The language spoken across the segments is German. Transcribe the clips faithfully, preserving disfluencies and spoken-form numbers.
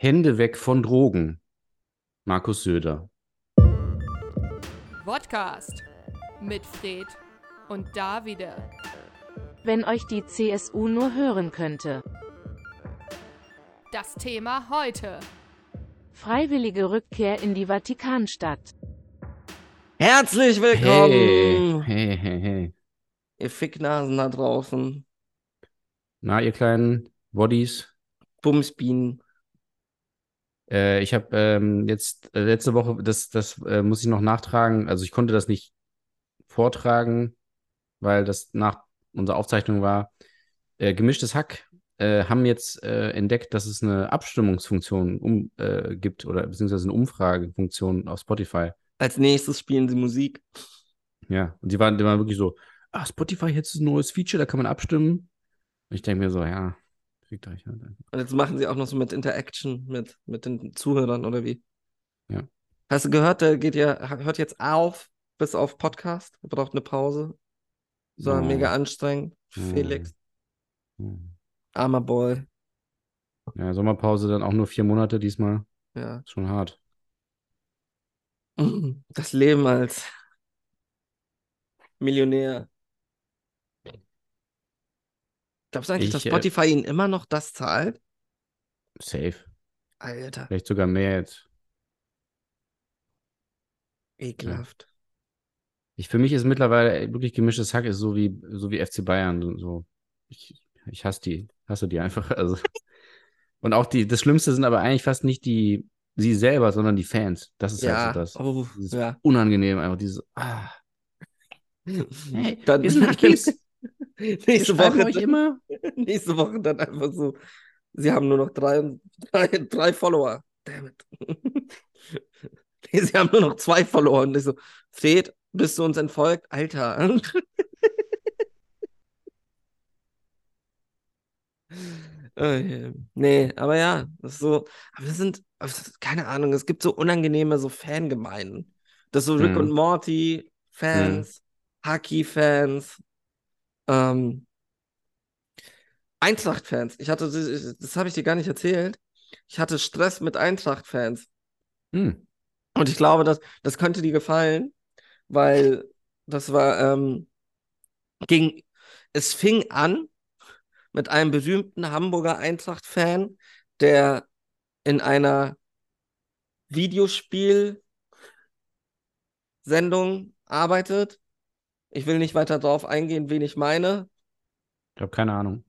Hände weg von Drogen. Markus Söder. Podcast mit Fred und Davide. Wenn euch die C S U nur hören könnte. Das Thema heute. Freiwillige Rückkehr in die Vatikanstadt. Herzlich willkommen, Hey, hey, hey, hey. ihr Ficknasen da draußen. Na, ihr kleinen Bodies. Bumsbienen. Äh, ich habe ähm, jetzt äh, letzte Woche, das, das äh, muss ich noch nachtragen. Also ich konnte das nicht vortragen, weil das nach unserer Aufzeichnung war. Äh, Gemischtes Hack äh, haben jetzt äh, entdeckt, dass es eine Abstimmungsfunktion um, äh, gibt oder beziehungsweise eine Umfragefunktion auf Spotify. Als nächstes spielen sie Musik. Ja, und die waren, die waren wirklich so, ah, Spotify, jetzt ist ein neues Feature, da kann man abstimmen. Und ich denke mir so, ja, kriegt euch halt. Und jetzt machen sie auch noch so mit Interaction mit, mit den Zuhörern, oder wie? Ja. Hast du gehört, der geht ja, hört jetzt auf, bis auf Podcast. Er braucht eine Pause. So Oh. mega anstrengend. Oh. Felix, Oh. armer Boy. Ja, Sommerpause dann auch nur vier Monate diesmal. Ja. Ist schon hart. Das Leben als Millionär. Glaubst du eigentlich, Ich, dass äh, Spotify ihnen immer noch das zahlt? Safe. Alter, Vielleicht sogar mehr jetzt. ekelhaft. Ich, für mich ist mittlerweile wirklich gemischtes Hack ist so wie, so wie F C Bayern. So. Ich, ich hasse die. Hasse die einfach. Also. Und auch die, das Schlimmste sind aber eigentlich fast nicht die, sie selber, sondern die Fans. Das ist halt so Ja, das. oh, Dieses ja. unangenehm, einfach dieses, ah. Hey, Dann, wir sind Hackis. Wir nächste schreiben Woche euch dann, immer. nächste Woche dann einfach so, sie haben nur noch drei, drei, drei Follower. Damn it. Nee, sie haben nur noch zwei Follower. Und ich so, Fred, bist du uns entfolgt? Alter. Äh, Nee, aber ja, das ist so, aber wir sind, also, keine Ahnung, es gibt so unangenehme so Fangemeinden. Das ist so Rick und Mhm. Morty Fans, Haki-Fans, ähm, Eintracht-Fans. Ich hatte, das, das habe ich dir gar nicht erzählt. Ich hatte Stress mit Eintracht-Fans. Mhm. Und ich glaube, das, das könnte dir gefallen, weil das war, ähm, ging, es fing an mit einem berühmten Hamburger Eintracht-Fan, der in einer Videospielsendung arbeitet. Ich will nicht weiter darauf eingehen, wen ich meine. Ich habe keine Ahnung.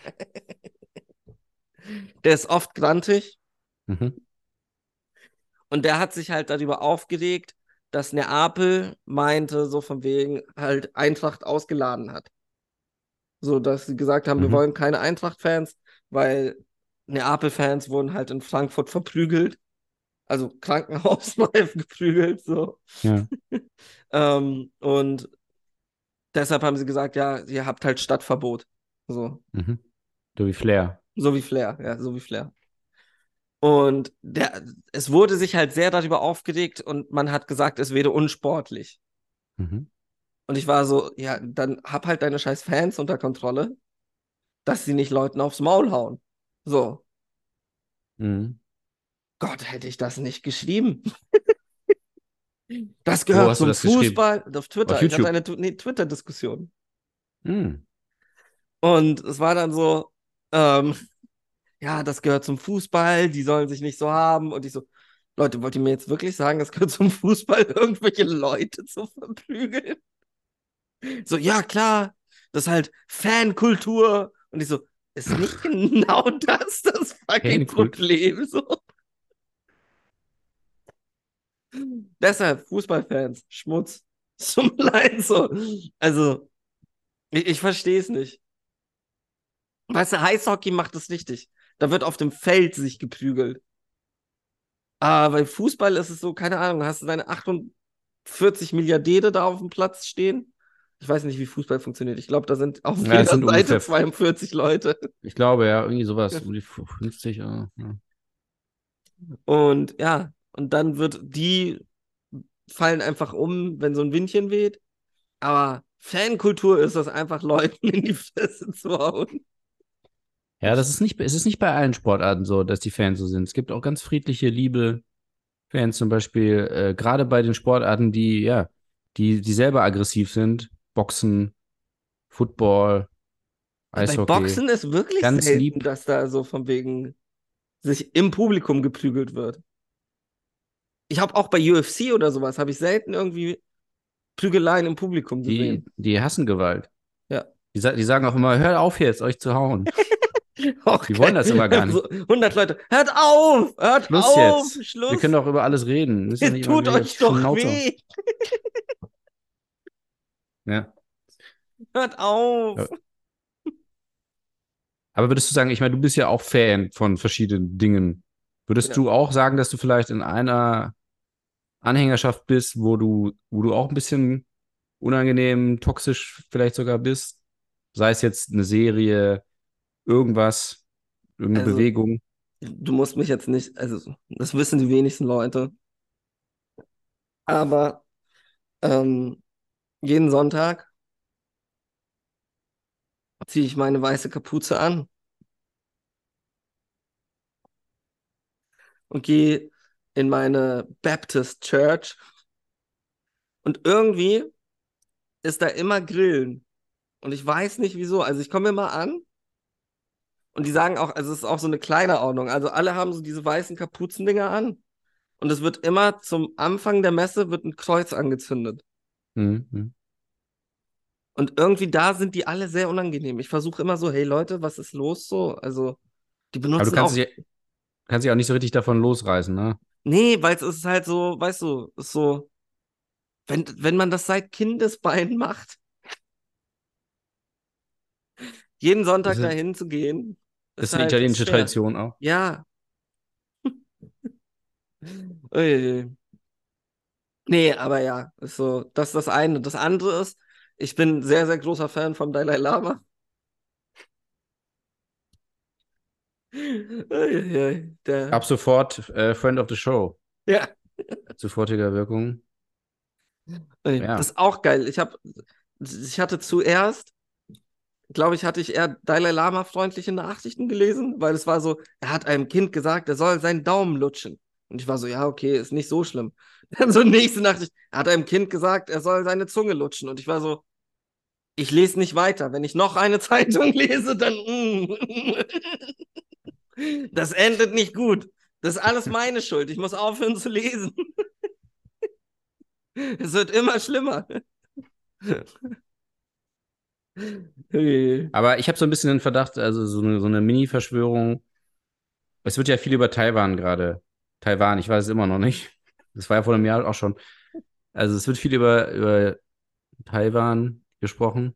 Der ist oft grantig Mhm. und der hat sich halt darüber aufgeregt, dass Neapel meinte, so von wegen halt Eintracht ausgeladen hat. So, dass sie gesagt haben, wir Mhm. wollen keine Eintracht-Fans, weil Neapel-Fans wurden halt in Frankfurt verprügelt. Also krankenhausreif geprügelt, so. Ja. Ähm, und deshalb haben sie gesagt, ja, ihr habt halt Stadtverbot. So, Mhm. So wie Flair. so wie Flair, ja, so wie Flair. Und der, es wurde sich halt sehr darüber aufgeregt und man hat gesagt, es wäre unsportlich. Mhm. Und ich war so, ja, dann hab halt deine scheiß Fans unter Kontrolle, dass sie nicht Leuten aufs Maul hauen. So, Mhm. Gott, hätte ich das nicht geschrieben. Das Wo gehört hast du zum das geschrieben? Fußball. Auf Twitter. Auf Ich hatte YouTube. eine Tu- nee, Twitter-Diskussion. Mhm. Und es war dann so, ähm, ja, das gehört zum Fußball, die sollen sich nicht so haben. Und ich so, Leute, wollt ihr mir jetzt wirklich sagen, es gehört zum Fußball, irgendwelche Leute zu verprügeln? So, ja, klar, das ist halt Fankultur. Und ich so, ist nicht genau das das fucking Fankultur. Problem? So. Deshalb, Fußballfans, Schmutz. Zum Leid so. Also, ich, ich verstehe es nicht. Weißt du, Eishockey macht es richtig. Da wird auf dem Feld sich geprügelt. Aber bei Fußball ist es so, keine Ahnung, hast du deine achtundvierzig Milliardäre da auf dem Platz stehen? Ich weiß nicht, wie Fußball funktioniert. Ich glaube, da sind auf Ja, es jeder sind Seite ungefähr, zweiundvierzig Leute. ich glaube, ja, irgendwie sowas, um die fünfzig. Ja. Ja. Und ja, und dann wird die fallen einfach um, wenn so ein Windchen weht. Aber Fankultur ist das einfach, Leuten in die Fresse zu hauen. Ja, das ist nicht, es ist nicht bei allen Sportarten so, dass die Fans so sind. Es gibt auch ganz friedliche, liebe Fans zum Beispiel, äh, gerade bei den Sportarten, die, ja, die, die selber aggressiv sind. Boxen, Football, Bei Eishockey. Boxen ist wirklich Ganz selten, lieb. dass da so von wegen sich im Publikum geprügelt wird. Ich habe auch bei U F C oder sowas, habe ich selten irgendwie Prügeleien im Publikum Die, gesehen. die hassen Gewalt. Ja. Die, sa- die sagen auch immer, hört auf jetzt, euch zu hauen. Auch Die wollen das immer geil. gar nicht. So hundert Leute, hört auf, hört Schluss auf, jetzt. Wir können Schluss. doch über alles reden. Müssen ja Es nicht immer tut gleich euch doch Schnauze. weh. Ja. Hört auf. Ja. Aber würdest du sagen, ich meine, du bist ja auch Fan von verschiedenen Dingen. Würdest Ja. du auch sagen, dass du vielleicht in einer Anhängerschaft bist, wo du, wo du auch ein bisschen unangenehm, toxisch vielleicht sogar bist? Sei es jetzt eine Serie, irgendwas, irgendeine Also, Bewegung. du musst mich jetzt nicht, also, das wissen die wenigsten Leute. Aber ähm, jeden Sonntag ziehe ich meine weiße Kapuze an und gehe in meine Baptist Church. Und irgendwie ist da immer Grillen. Und ich weiß nicht wieso. Also ich komme immer an und die sagen auch, also es ist auch so eine kleine Ordnung. Also alle haben so diese weißen Kapuzendinger an. Und es wird immer zum Anfang der Messe wird ein Kreuz angezündet. Mhm. Mhm. Und irgendwie da sind die alle sehr unangenehm. Ich versuche immer so, hey Leute, was ist los so? Also die Aber du benutzen kannst auch, dich, kannst dich auch nicht so richtig davon losreißen, ne? nee, weil es ist halt so, weißt du, ist so, wenn, wenn man das seit Kindesbeinen macht, jeden Das Sonntag ist, dahin zu gehen, das ist ist eine halt, ist italienische schwer. Tradition auch. Ja. Uiuiui. Nee, aber ja, ist so, das ist das eine. Das andere ist, ich bin sehr, sehr großer Fan vom Dalai Lama. Uiuiui, der, Ab sofort äh, Friend of the Show. ja, Sofortiger Wirkung. ui, das Ja. ist auch geil. Ich hab, ich hatte zuerst, glaube ich, hatte ich eher Dalai Lama freundliche Nachrichten gelesen, weil es war so, er hat einem Kind gesagt, er soll seinen Daumen lutschen. Und ich war so, ja, okay, ist nicht so schlimm. Dann so nächste Nachricht, er hat einem Kind gesagt, er soll seine Zunge lutschen. Und ich war so, ich lese nicht weiter. Wenn ich noch eine Zeitung lese, dann. Mm. Das endet nicht gut. Das ist alles meine Schuld. Ich muss aufhören zu lesen. Es wird immer schlimmer. Aber ich habe so ein bisschen den Verdacht, also so eine, so eine Mini-Verschwörung. Es wird ja viel über Taiwan gerade. Taiwan, ich weiß es immer noch nicht. Das war ja vor einem Jahr auch schon. Also es wird viel über, über Taiwan gesprochen.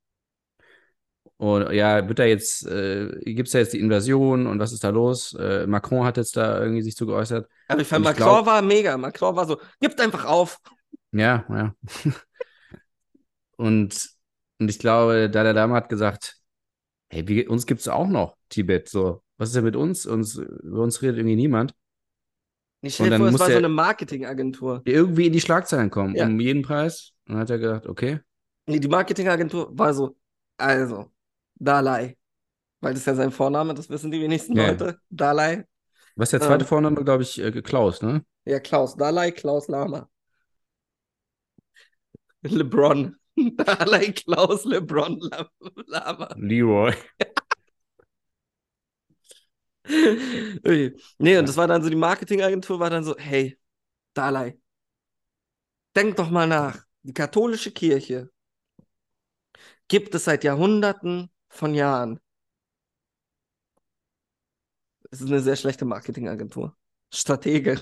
Und ja, wird da jetzt, äh, gibt es da jetzt die Invasion und was ist da los? Äh, Macron hat jetzt da irgendwie sich zu geäußert. Aber ich fand, Und ich Macron glaube, war mega. Macron war so, gibt einfach auf. ja, ja. Und, und ich glaube, Dalai Lama hat gesagt, hey, wir, uns gibt es auch noch, Tibet. So, was ist denn mit uns? uns? Über uns redet irgendwie niemand. Ich stell Und dir vor, dann es muss war so der eine Marketingagentur. irgendwie in die Schlagzeilen kommen, Ja. um jeden Preis. Und dann hat er gedacht, okay, Nee, die Marketingagentur war so, also, Dalai. Weil das ist ja sein Vorname, das wissen die wenigsten ja. Yeah. Leute. Dalai. Was ist der zweite Ähm, Vorname, glaube ich, äh, Klaus, ne? ja, Klaus. Dalai, Klaus Lama. LeBron. Dalai, Klaus, LeBron Lama. Leroy. Ui. Nee, und Ja. das war dann so, die Marketingagentur war dann so, hey, Dalai, denk doch mal nach. Die katholische Kirche gibt es seit Jahrhunderten von Jahren. Es ist eine sehr schlechte Marketingagentur. Stratege.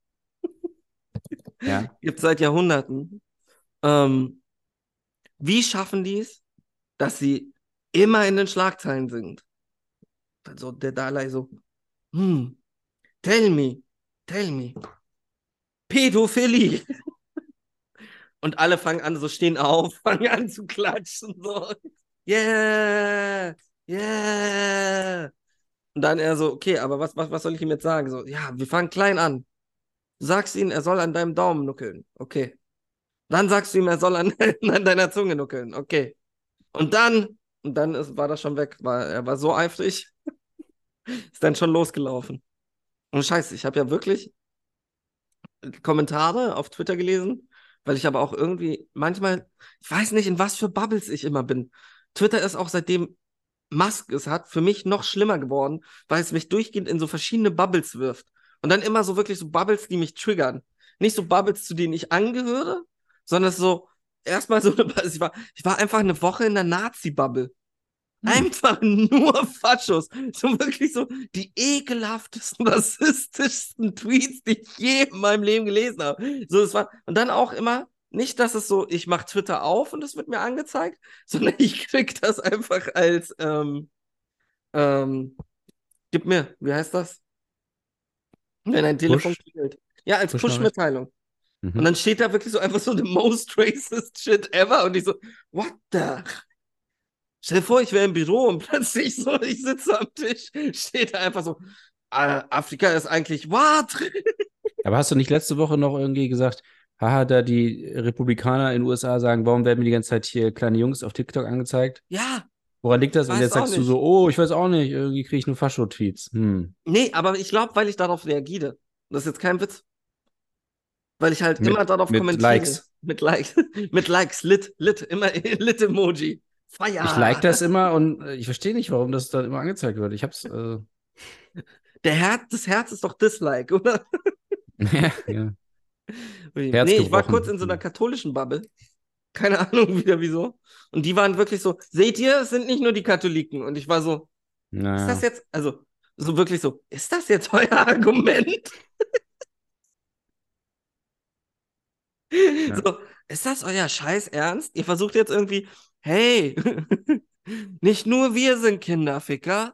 Ja. Gibt es seit Jahrhunderten. Ähm, wie schaffen die es, dass sie immer in den Schlagzeilen sind? Also der Dalai so, hm, tell me, tell me. Pädophilie. Und alle fangen an, so stehen auf, fangen an zu klatschen. So, yeah, yeah. Und dann er so, okay, aber was, was, was soll ich ihm jetzt sagen? So, ja, wir fangen klein an. Du sagst ihm, er soll an deinem Daumen nuckeln. Okay. Dann sagst du ihm, er soll an, an deiner Zunge nuckeln. Okay. Und dann, und dann ist, war das schon weg, weil er war so eifrig. Ist dann schon losgelaufen. Und scheiße, ich habe ja wirklich Kommentare auf Twitter gelesen, weil ich aber auch irgendwie manchmal, ich weiß nicht, in was für Bubbles ich immer bin. Twitter ist auch seitdem Musk es hat, für mich noch schlimmer geworden, weil es mich durchgehend in so verschiedene Bubbles wirft. Und dann immer so wirklich so Bubbles, die mich triggern. Nicht so Bubbles, zu denen ich angehöre, sondern so erstmal so eine, also ich war, ich war einfach eine Woche in der Nazi-Bubble. Hm. Einfach nur Faschos. So wirklich so die ekelhaftesten, rassistischsten Tweets, die ich je in meinem Leben gelesen habe. So, es war, und dann auch immer, nicht, dass es so, ich mache Twitter auf und es wird mir angezeigt, sondern ich krieg das einfach als, ähm, ähm, gib mir, wie heißt das? Wenn ein Telefon Push, klingelt. Ja, als Push-Nachricht. Push-Mitteilung. Und Mhm. dann steht da wirklich so einfach so the most racist shit ever und ich so, what the? Stell dir vor, ich wäre im Büro und plötzlich so, ich sitze am Tisch, steht da einfach so, "Ah, Afrika ist eigentlich what?" Aber hast du nicht letzte Woche noch irgendwie gesagt, haha, da die Republikaner in den U S A sagen, warum werden mir die ganze Zeit hier kleine Jungs auf TikTok angezeigt? Ja, Woran liegt das? Und weiß jetzt auch sagst du nicht. so, oh, ich weiß auch nicht, irgendwie kriege ich nur Fascho-Tweets. Hm. Nee, aber ich glaube, weil ich darauf reagiere. Das ist jetzt kein Witz. Weil ich halt immer Mit, darauf mit kommentiere. Likes. Mit Likes. Mit Likes. Lit, lit, immer Lit-Emoji. Ich like das Feier. immer und äh, ich verstehe nicht, warum das dann immer angezeigt wird. Ich hab's, äh, Der Herz, das Herz ist doch Dislike, oder? ja, ja. Herz Nee, ich war kurz in so einer gebrochen. katholischen Bubble. Keine Ahnung wieder wieso. Und die waren wirklich so, seht ihr, es sind nicht nur die Katholiken. Und ich war so, ist das Naja. jetzt, also, so wirklich so, ist das jetzt euer Argument? Ja. So, ist das euer Scheiß Ernst? Ihr versucht jetzt irgendwie, hey, nicht nur wir sind Kinderficker.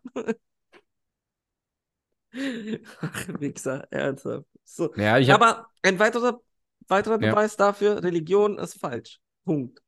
Ach, Wichser, ernsthaft. So. Ja, ich hab, Aber ein weiterer, weiterer ja. Beweis dafür, Religion ist falsch. Punkt.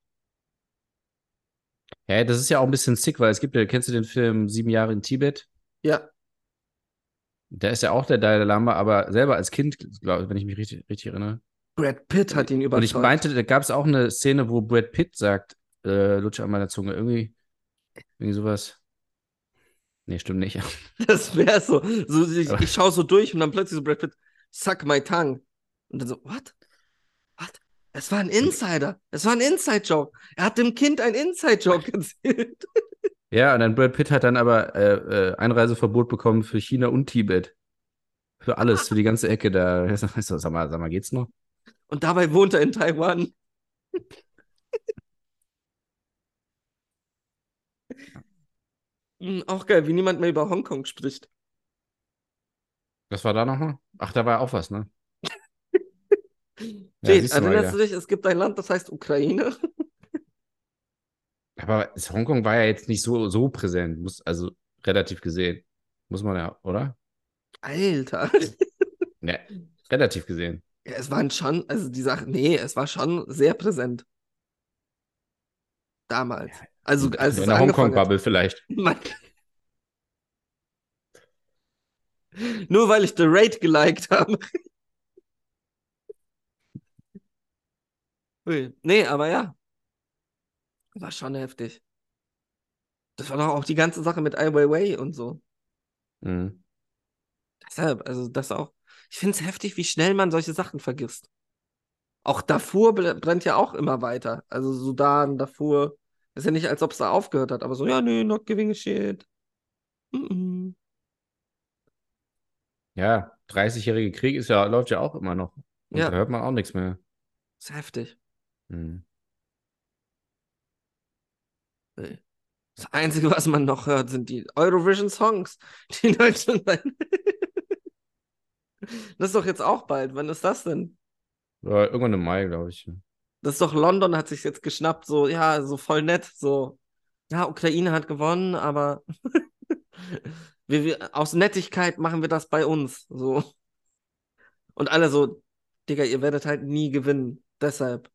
Ja, das ist ja auch ein bisschen sick, weil es gibt ja, kennst du den Film Sieben Jahre in Tibet? Ja, Da ist ja auch der Dalai Lama, aber selber als Kind, glaube wenn ich mich richtig, richtig erinnere. Brad Pitt Und, hat ihn und ich überzeugt. meinte, da gab es auch eine Szene, wo Brad Pitt sagt, äh, Lutsche an meiner Zunge, irgendwie, irgendwie sowas. Nee, stimmt nicht. Das wäre so. so ich, Aber, ich schaue so durch und dann plötzlich so Brad Pitt, suck my tongue. Und dann so, what? What? Es war ein und, Insider. Es war ein Inside-Joke. Er hat dem Kind ein Inside-Joke erzählt. ja, und dann Brad Pitt hat dann aber äh, äh, Einreiseverbot bekommen für China und Tibet. Für alles, für die ganze Ecke da. Sag mal, sag mal, geht's noch? Und dabei wohnt er in Taiwan. Hm, auch geil, wie niemand mehr über Hongkong spricht. Was war da nochmal? Ach, da war auch was, ne? Ja, Jade, siehst du mal erinnerst du wieder. dich, es gibt ein Land, das heißt Ukraine? Aber Hongkong war ja jetzt nicht so, so präsent, muss, also relativ gesehen. Muss man ja, oder? Alter. Ja, relativ gesehen. Ja, es waren schon, also die Sache, nee, es war schon sehr präsent. Ja, Damals. Also, in, als in es der angefangen hat. Hongkong-Bubble vielleicht. Man, nur weil ich The Raid geliked habe. Ui. Nee, aber ja, war schon heftig. Das war doch auch die ganze Sache mit Ai Weiwei und so. Mhm. Deshalb, also das auch. Ich finde es heftig, wie schnell man solche Sachen vergisst. Auch Darfur br- brennt ja auch immer weiter. Also Sudan, Darfur. Ist ja nicht, als ob es da aufgehört hat, aber so, ja, nee, not giving a shit. Mm-mm. Ja, dreißigjährige Krieg ist ja, läuft ja auch immer noch. Und da Ja, hört man auch nichts mehr. ist heftig. Mhm. Nee. Das Einzige, was man noch hört, sind die Eurovision-Songs, die in Deutschland sein. Das ist doch jetzt auch bald. Wann ist das denn? Ja, irgendwann im Mai, glaube ich. Das ist doch London hat sich jetzt geschnappt, so, ja, so voll nett, so. Ja, Ukraine hat gewonnen, aber wir, wir, aus Nettigkeit machen wir das bei uns, so. Und alle so, Digga, ihr werdet halt nie gewinnen. Deshalb.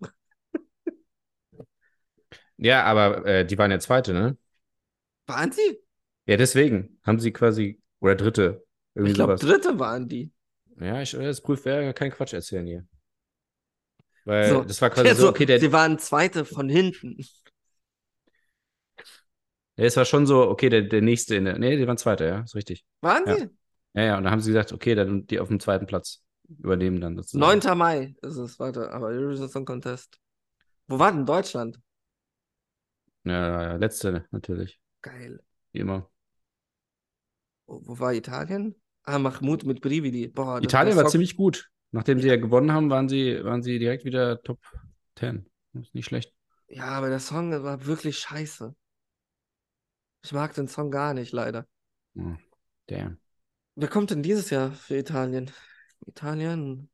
Ja, aber äh, die waren ja Zweite, ne? Waren sie? Ja, deswegen haben sie quasi, oder Dritte, Ich irgendwie glaube, sowas. Dritte waren die. Ja, ich, das prüft, wäre kein Quatsch erzählen hier. Weil So, das war quasi ja, so, so, okay, der, sie waren Zweite von hinten. Ja, es war schon so, okay, der, der nächste in der. Nee, die waren Zweiter, ja, ist richtig. Waren Ja. sie? Ja, ja, und dann haben sie gesagt, okay, dann die auf dem zweiten Platz übernehmen dann sozusagen. neunter Mai ist es, warte, aber Eurovision Song Contest. Wo war denn Deutschland? Ja, letzte natürlich, Geil. wie immer. Wo, wo war Italien? Ah, Mahmoud mit Brividi. Boah, das, der Italien war Song. ziemlich gut. Nachdem sie Ja, ja gewonnen haben, waren sie, waren sie direkt wieder Top zehn. Ist nicht schlecht. ja, aber der Song war wirklich scheiße. Ich mag den Song gar nicht, leider. Oh, damn. Wer kommt denn dieses Jahr für Italien? Italien.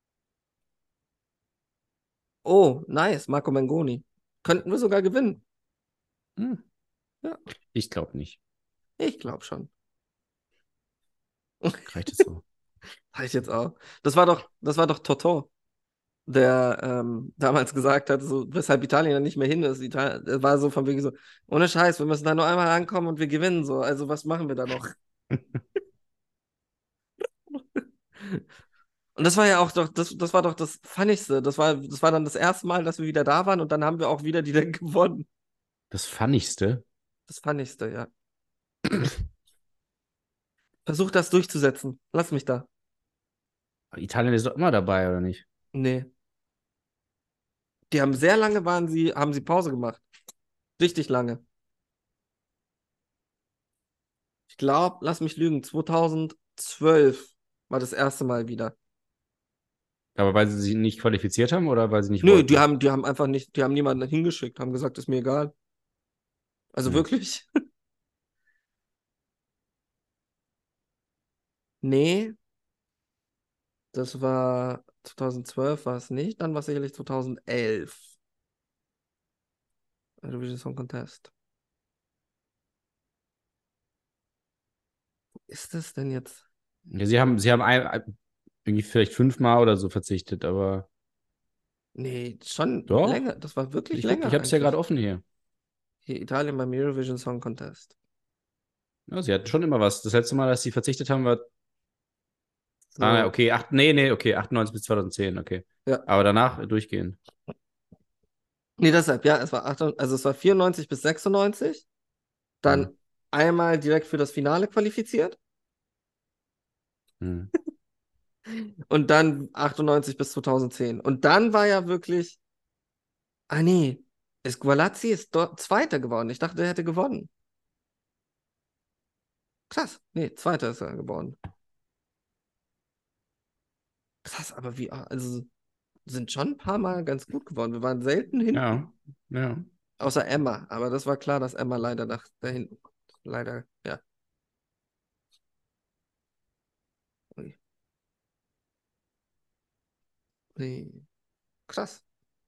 Oh, nice, Marco Mengoni. Könnten wir sogar gewinnen. Hm, Ja, ich glaube nicht. ich glaube schon. Reicht es so. Habe ich jetzt auch. Das war doch, das war doch Totò, der ähm, damals gesagt hat, so, weshalb Italien dann nicht mehr hin ist. Italien, er war so von wegen so, ohne Scheiß, wir müssen da nur einmal ankommen und wir gewinnen so. Also was machen wir da noch? Und das war ja auch doch, das, das war doch das Funnigste. Das war, das war dann das erste Mal, dass wir wieder da waren und dann haben wir auch wieder die dann gewonnen. Das Funnigste. Das Funnigste, ja. Versuch das durchzusetzen. Lass mich da. Italien ist doch immer dabei, oder nicht? Nee. Die haben sehr lange waren sie, haben sie Pause gemacht. Richtig lange. Ich glaube, lass mich lügen, zweitausendzwölf war das erste Mal wieder. Aber weil sie sich nicht qualifiziert haben oder weil sie nicht Nö, die wollten? haben, die haben einfach nicht, die haben niemanden hingeschickt, haben gesagt, ist mir egal. Also Hm. wirklich. Nee, das war zweitausendzwölf war es nicht, dann war es sicherlich zweitausendelf. Eurovision Song Contest. Wo ist das denn jetzt? Ja, sie haben, sie haben ein, ein- irgendwie vielleicht fünfmal oder so verzichtet, aber Nee, schon doch. länger. Das war wirklich Ich guck, ich länger habe es ja gerade eigentlich. offen hier. Hier, Italien beim Eurovision Song Contest. Ja, sie hatten schon immer was. Das letzte Mal, dass sie verzichtet haben, war. Ah, So, okay, acht, nee, nee, okay, achtundneunzig bis zweitausendzehn, okay. ja. Aber danach durchgehen. Nee, deshalb, ja, es war acht, also es war vierundneunzig bis sechsundneunzig. Hm. Dann einmal direkt für das Finale qualifiziert. Hm. Und dann achtundneunzig bis zweitausendzehn. Und dann war ja wirklich. Ah, nee. Ist Gualazzi ist dort Zweiter geworden. Ich dachte, er hätte gewonnen. Krass. Nee, Zweiter ist er geworden. Krass, aber wie. Also sind schon ein paar Mal ganz gut geworden. Wir waren selten hinten. Ja, ja. Außer Emma. Aber das war klar, dass Emma leider nach da hinten. Leider, ja. Ui. Nee. Krass.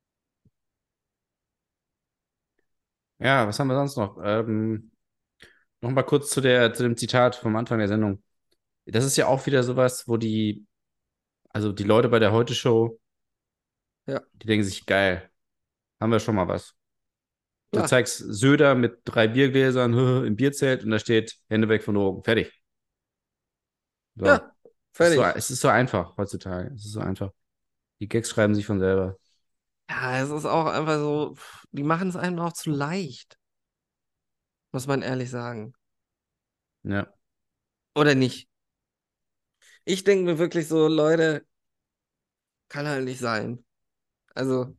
Ja, was haben wir sonst noch? Ähm, noch mal kurz zu der, zu dem Zitat vom Anfang der Sendung. Das ist ja auch wieder sowas, wo die, also die Leute bei der Heute-Show, Ja, die denken sich, geil, haben wir schon mal was. Du klar. zeigst Söder mit drei Biergläsern im Bierzelt und da steht Hände weg von Drogen. Fertig. So. Ja, Es ist so, fertig. es ist so einfach heutzutage. Es ist so einfach. Die Gags schreiben sich von selber. Ja, es ist auch einfach so, pff, die machen es einem auch zu leicht, muss man ehrlich sagen. Ja. Oder nicht? Ich denke mir wirklich so, Leute, kann halt nicht sein. Also,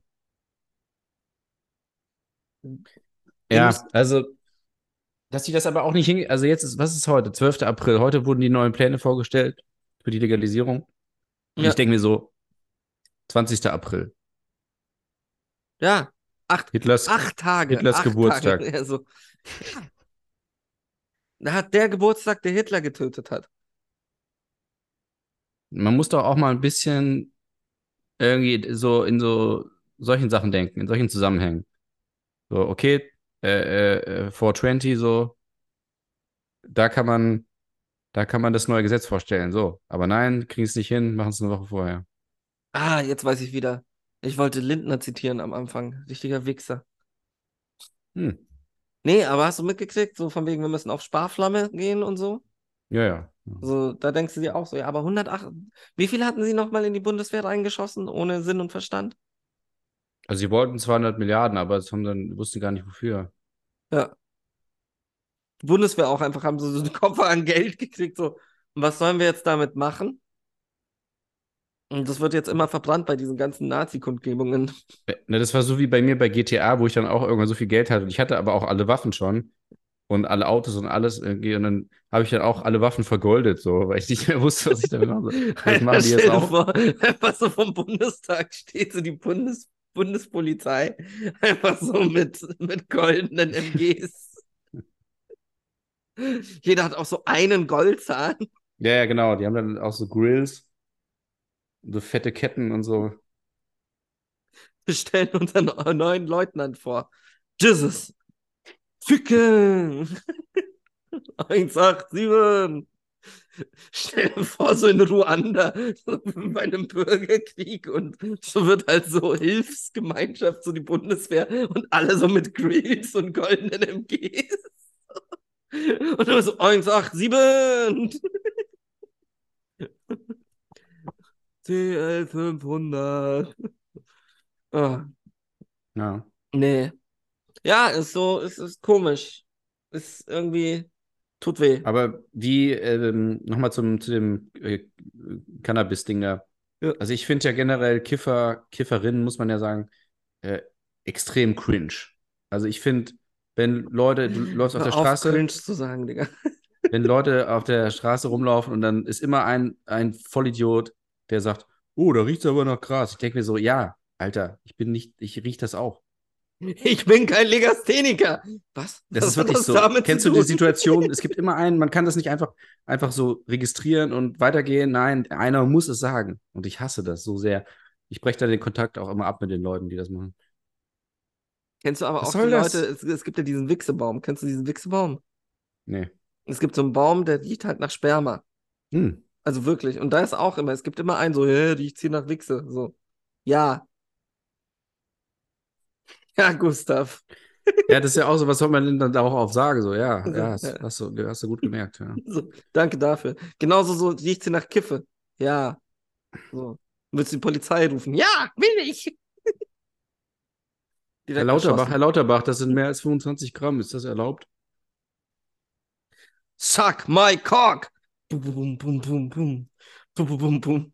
ihr Ja, müsst, also, dass die das aber auch nicht hin. Also, jetzt ist, was ist heute? zwölfter April. Heute wurden die neuen Pläne vorgestellt für die Legalisierung. Und ich ja, denke mir so, zwanzigster April. ja, acht, Hitlers, acht Tage, Hitlers acht Tage. Geburtstag. Also, ja, da hat der Geburtstag, der Hitler getötet hat. Man muss doch auch mal ein bisschen irgendwie so in so solchen Sachen denken, in solchen Zusammenhängen. So, okay, äh, äh, äh, vierhundertzwanzig, so, da kann man, da kann man das neue Gesetz vorstellen. So, aber nein, kriegen es nicht hin, machen es eine Woche vorher. Ah, jetzt weiß ich wieder. Ich wollte Lindner zitieren am Anfang. Richtiger Wichser. Hm. Nee, aber hast du mitgekriegt, so von wegen, wir müssen auf Sparflamme gehen und so? Ja, ja. So, da denkst du dir auch so, ja, aber hundertacht, wie viel hatten sie nochmal in die Bundeswehr reingeschossen, ohne Sinn und Verstand? Also sie wollten zweihundert Milliarden, aber das haben dann, wussten gar nicht wofür. Ja. Die Bundeswehr auch einfach, haben so, so einen Koffer an Geld gekriegt, so, und was sollen wir jetzt damit machen? Und das wird jetzt immer verbrannt bei diesen ganzen Nazi-Kundgebungen. Ne, das war so wie bei mir bei G T A, wo ich dann auch irgendwann so viel Geld hatte. Und ich hatte aber auch alle Waffen schon und alle Autos und alles irgendwie. Und dann habe ich dann auch alle Waffen vergoldet, so, weil ich nicht mehr wusste, was ich damit machen soll. Das Alter, machen die jetzt stell dir auch. vor, einfach so vom Bundestag steht so die Bundes Bundespolizei, einfach so mit, mit goldenen M Gs. Jeder hat auch so einen Goldzahn. Ja, ja, genau. Die haben dann auch so Grills, so fette Ketten und so. Wir stellen unseren neuen Leutnant vor. Jesus. Ficken. eins acht sieben. Stell dir vor, so in Ruanda, so bei einem Bürgerkrieg und so wird halt so Hilfsgemeinschaft, so die Bundeswehr und alle so mit Grills und goldenen M Gs. Und dann so eins acht sieben. T L fünfhundert. Oh, Ja. nee. Ja, ist so, ist, ist komisch. Ist irgendwie, tut weh. Aber wie, ähm, nochmal zum, zu dem äh, Cannabis-Ding da. Ja. Also ich finde ja generell Kiffer, Kifferinnen, muss man ja sagen, äh, extrem cringe. Also ich finde, wenn Leute, du läufst auf der Hör auf, Straße, cringe zu sagen, Digga. wenn Leute auf der Straße rumlaufen und dann ist immer ein, ein Vollidiot, der sagt, oh, da riecht's aber nach Gras. Ich denke mir so, ja, Alter, ich bin nicht, ich riech das auch. Ich bin kein Legastheniker. Was? Das Was ist hat wirklich das so. damit Kennst zu du die tun? Situation? Es gibt immer einen, man kann das nicht einfach, einfach so registrieren und weitergehen. Nein, einer muss es sagen. Und ich hasse das so sehr. Ich breche da den Kontakt auch immer ab mit den Leuten, die das machen. Kennst du aber Was auch die soll Leute, das? es, es gibt ja diesen Wichsebaum. Kennst du diesen Wichsebaum? Nee. Es gibt so einen Baum, der riecht halt nach Sperma. Hm. Also wirklich. Und da ist auch immer, es gibt immer einen so, hä, riecht hier nach Wichse. So. Ja. Ja, Gustav. Ja, das ist ja auch so, was soll man denn dann darauf sagen? So, ja, So, ja, hast, ja. hast du, hast du gut gemerkt, ja. So, danke dafür. Genauso so riecht hier nach Kiffe. Ja. So. Willst du die Polizei rufen? Ja, will ich. Herr Direkt Lauterbach, Herr erschossen. Lauterbach, das sind mehr als fünfundzwanzig Gramm. Ist das erlaubt? Suck my cock. Bum, bum, bum, bum, bum. Bum, bum, bum, bum.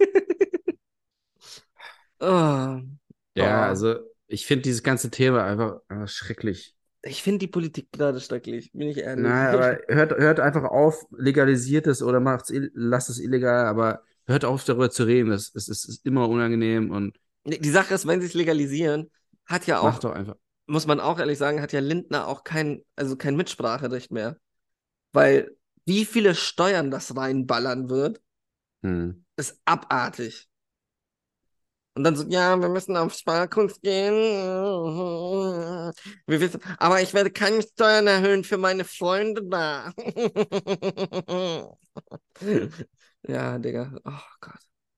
Ah, Ja, oh. also ich finde dieses ganze Thema einfach, einfach schrecklich. Ich finde die Politik gerade schrecklich, bin ich ehrlich. Nein, aber hört, hört einfach auf, legalisiert es oder macht's, ill- lasst es illegal, aber hört auf, darüber zu reden. Es, es, es ist immer unangenehm und Die Sache ist, wenn sie es legalisieren, hat ja auch, macht doch einfach. muss man auch ehrlich sagen, hat ja Lindner auch kein, also kein Mitspracherecht mehr. Weil wie viele Steuern das reinballern wird, Hm. ist abartig. Und dann so, ja, wir müssen auf Sparkunst gehen. Wir wissen, aber ich werde keine Steuern erhöhen für meine Freunde da. Ja, Digga. Oh Gott.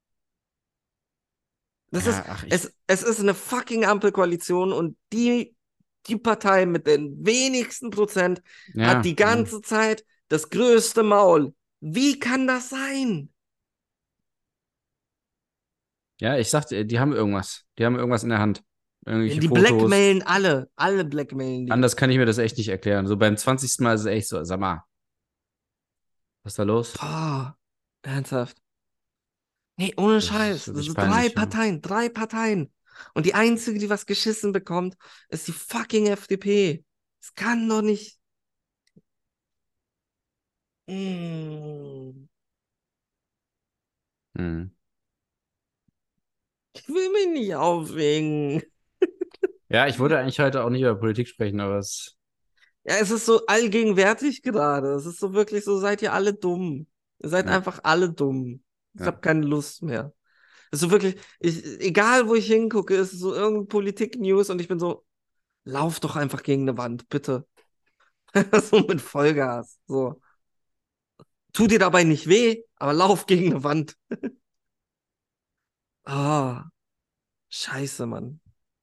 Das ist, Ja, ach, ich. es, es ist eine fucking Ampelkoalition und die, die Partei mit den wenigsten Prozent hat Ja, die ja. ganze Zeit das größte Maul. Wie kann das sein? Ja, ich sagte, die haben irgendwas. Die haben irgendwas in der Hand. Irgendwelche Die Fotos. blackmailen alle. Alle blackmailen die. Anders kann ich mir das echt nicht erklären. So beim zwanzigsten Mal ist es echt so, sag mal, was ist da los? Boah, ernsthaft. Nee, ohne Das ist Scheiß. Das wirklich sind drei peinlich, ja. Parteien, drei Parteien. Und die einzige, die was geschissen bekommt, ist die fucking F D P. Das kann doch nicht. Mm. Hm. Ich will mich nicht aufregen. Ja, ich wollte eigentlich heute auch nicht über Politik sprechen, aber es. Ja, es ist so allgegenwärtig gerade. Es ist so wirklich so, seid ihr alle dumm. Ihr seid Ja, einfach alle dumm. Ich ja. habe keine Lust mehr. Es ist so wirklich, ich, egal wo ich hingucke, ist es so irgendeine Politik-News und ich bin so, lauf doch einfach gegen eine Wand, bitte. So mit Vollgas. So. Tu dir dabei nicht weh, aber lauf gegen eine Wand. Ah, scheiße, Mann.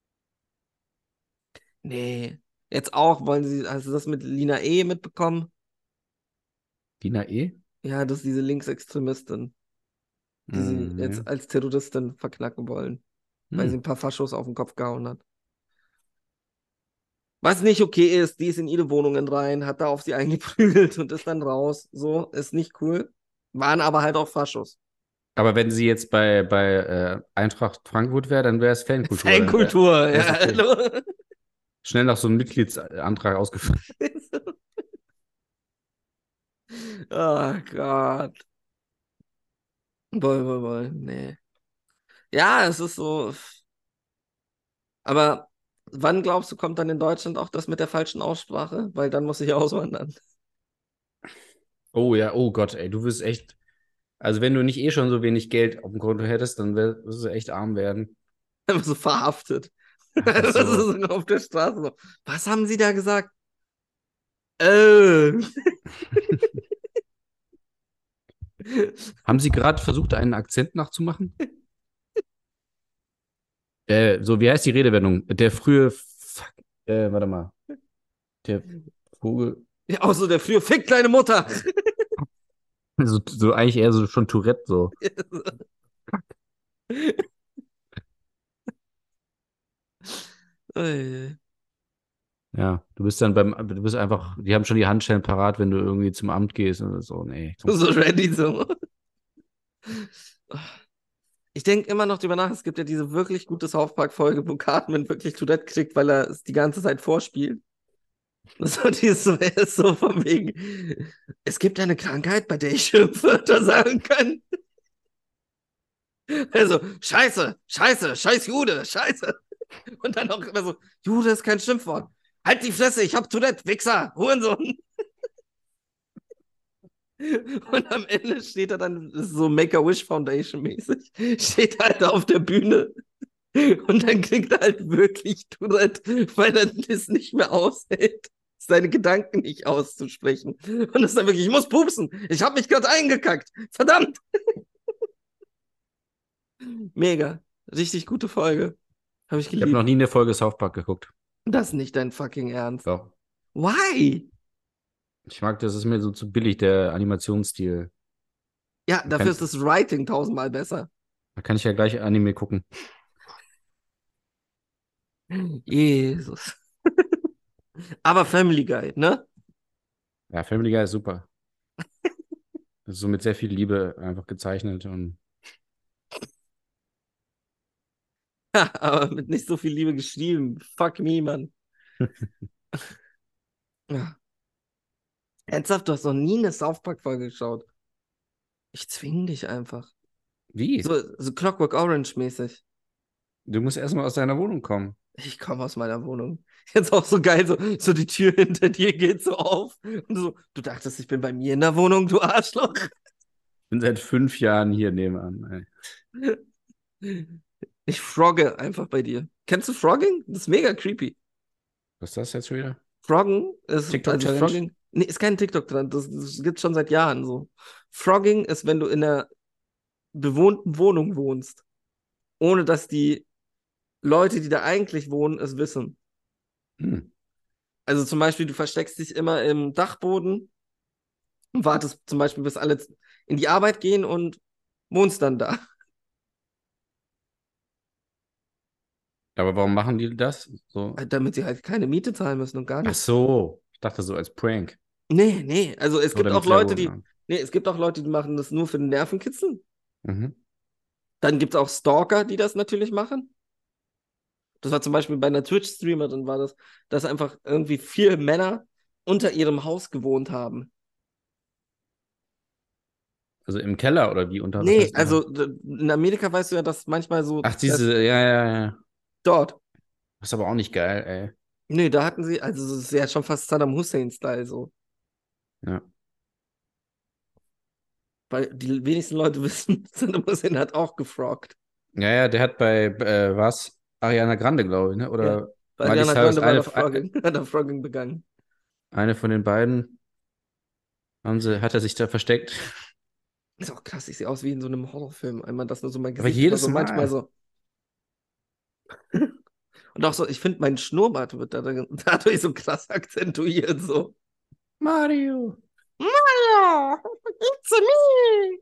Nee. Jetzt auch, wollen sie, hast du das mit Lina E. mitbekommen? Dina E? Ja, das ist diese Linksextremistin, die sie Hm, nee. jetzt als Terroristin verknacken wollen, weil sie Hm. ein paar Faschos auf den Kopf gehauen hat. Was nicht okay ist, die ist in ihre Wohnungen rein, hat da auf sie eingeprügelt und ist dann raus. So, ist nicht cool. Waren aber halt auch Faschos. Aber wenn sie jetzt bei, bei äh, Eintracht Frankfurt wäre, dann wäre es Fankultur. Dann wär, Fankultur, ja, wär's okay. hallo. Schnell noch so einen Mitgliedsantrag ausgefüllt. Oh Gott. Boah, boah, boah, nee. Ja, es ist so. Aber wann glaubst du, kommt dann in Deutschland auch das mit der falschen Aussprache? Weil dann muss ich auswandern. Oh ja, oh Gott, ey, du wirst echt. Also, wenn du nicht eh schon so wenig Geld auf dem Konto hättest, dann wär, wirst du echt arm werden. Einfach so verhaftet. Einfach Das so. ist so auf der Straße so. Was haben sie da gesagt? Äh. Haben Sie gerade versucht, einen Akzent nachzumachen? Äh, so, wie heißt die Redewendung? Der frühe. Fuck, äh, warte mal. Der Vogel. Ja, auch so der frühe Fick, kleine Mutter. So, so eigentlich eher so schon Tourette, so. Ui. Ja, du bist dann beim, du bist einfach, die haben schon die Handschellen parat, wenn du irgendwie zum Amt gehst oder so. Nee, komm. So ready so. Ich denke immer noch drüber nach, es gibt ja diese wirklich gute South Park-Folge, wo Cartman wirklich Tourette kriegt, weil er es die ganze Zeit vorspielt. So, die ist so, er ist so von wegen, es gibt eine Krankheit, bei der ich Schimpfwörter sagen kann. Also, Scheiße, Scheiße, Scheiß Jude, Scheiße. Und dann auch immer so, Jude ist kein Schimpfwort. Halt die Fresse, ich hab Tourette, Wichser, Hurensohn. Und am Ende steht er dann, das ist so Make-A-Wish Foundation mäßig, steht halt auf der Bühne und dann kriegt er halt wirklich Tourette, weil er das nicht mehr aushält, seine Gedanken nicht auszusprechen. Und ist dann wirklich, ich muss pupsen, ich habe mich gerade eingekackt, verdammt. Mega, richtig gute Folge, habe ich Ich habe noch geliebt. nie eine Folge South Park geguckt. Das ist nicht dein fucking Ernst. Doch. Why? Ich mag, das ist mir so zu billig, der Animationsstil. Ja, Da dafür kann, ist das Writing tausendmal besser. da kann ich ja gleich Anime gucken. Jesus. Aber Family Guy, ne? Ja, Family Guy ist super. Das ist so mit sehr viel Liebe einfach gezeichnet und Ja, aber mit nicht so viel Liebe geschrieben. Fuck me, Mann. Ja. Ernsthaft, du hast noch nie eine South Park-Folge geschaut. Ich zwing dich einfach. wie? So, so Clockwork Orange-mäßig. Du musst erstmal aus deiner Wohnung kommen. Ich komme aus meiner Wohnung. Jetzt auch so geil, so, so die Tür hinter dir geht so auf. Und so, du dachtest, ich bin bei mir in der Wohnung, du Arschloch. Ich bin seit fünf Jahren hier nebenan. Ey. Ich frogge einfach bei dir. Kennst du Frogging? Das ist mega creepy. Was ist das jetzt schon wieder? Froggen ist, also TikTok-Challenge? Frogging, nee, ist kein TikTok dran, das, das gibt es schon seit Jahren so. Frogging ist, wenn du in einer bewohnten Wohnung wohnst, ohne dass die Leute, die da eigentlich wohnen, es wissen. Hm. Also zum Beispiel, du versteckst dich immer im Dachboden und wartest zum Beispiel, bis alle in die Arbeit gehen und wohnst dann da. Aber warum machen die das? So. Damit sie halt keine Miete zahlen müssen und gar Ach nichts. so. Ich dachte so als Prank. Nee, nee, also es So, gibt damit auch sie da Leute, wohnen die, haben. nee, es gibt auch Leute, die machen das nur für den Nervenkitzel. Mhm. Dann gibt es auch Stalker, die das natürlich machen. Das war zum Beispiel bei einer Twitch-Streamerin, war das, dass einfach irgendwie vier Männer unter ihrem Haus gewohnt haben. Also im Keller oder wie unter? Was Nee, heißt also unter? d- in Amerika weißt du ja, dass manchmal so, Ach, dass diese, ja, ja, ja. dort. Das ist aber auch nicht geil, ey. Nee, da hatten sie, also das ist ja schon fast Saddam Hussein-Style so. Ja. Weil die wenigsten Leute wissen, Saddam Hussein hat auch gefroggt. Ja, ja, der hat bei, äh, was? Ariana Grande, glaube ich, ne? Ja. Oder Bei Miley Ariana Cyrus, Grande war eine, da Frogging, hat er Frogging begangen. eine von den beiden haben sie, hat er sich da versteckt. Ist auch krass, ich sehe aus wie in so einem Horrorfilm. Einmal das nur so mein Aber Gesicht, immer jedes so manchmal Mal. so. Und auch so, ich finde, mein Schnurrbart wird dadurch, dadurch so krass akzentuiert. So. Mario. Mario, it's me,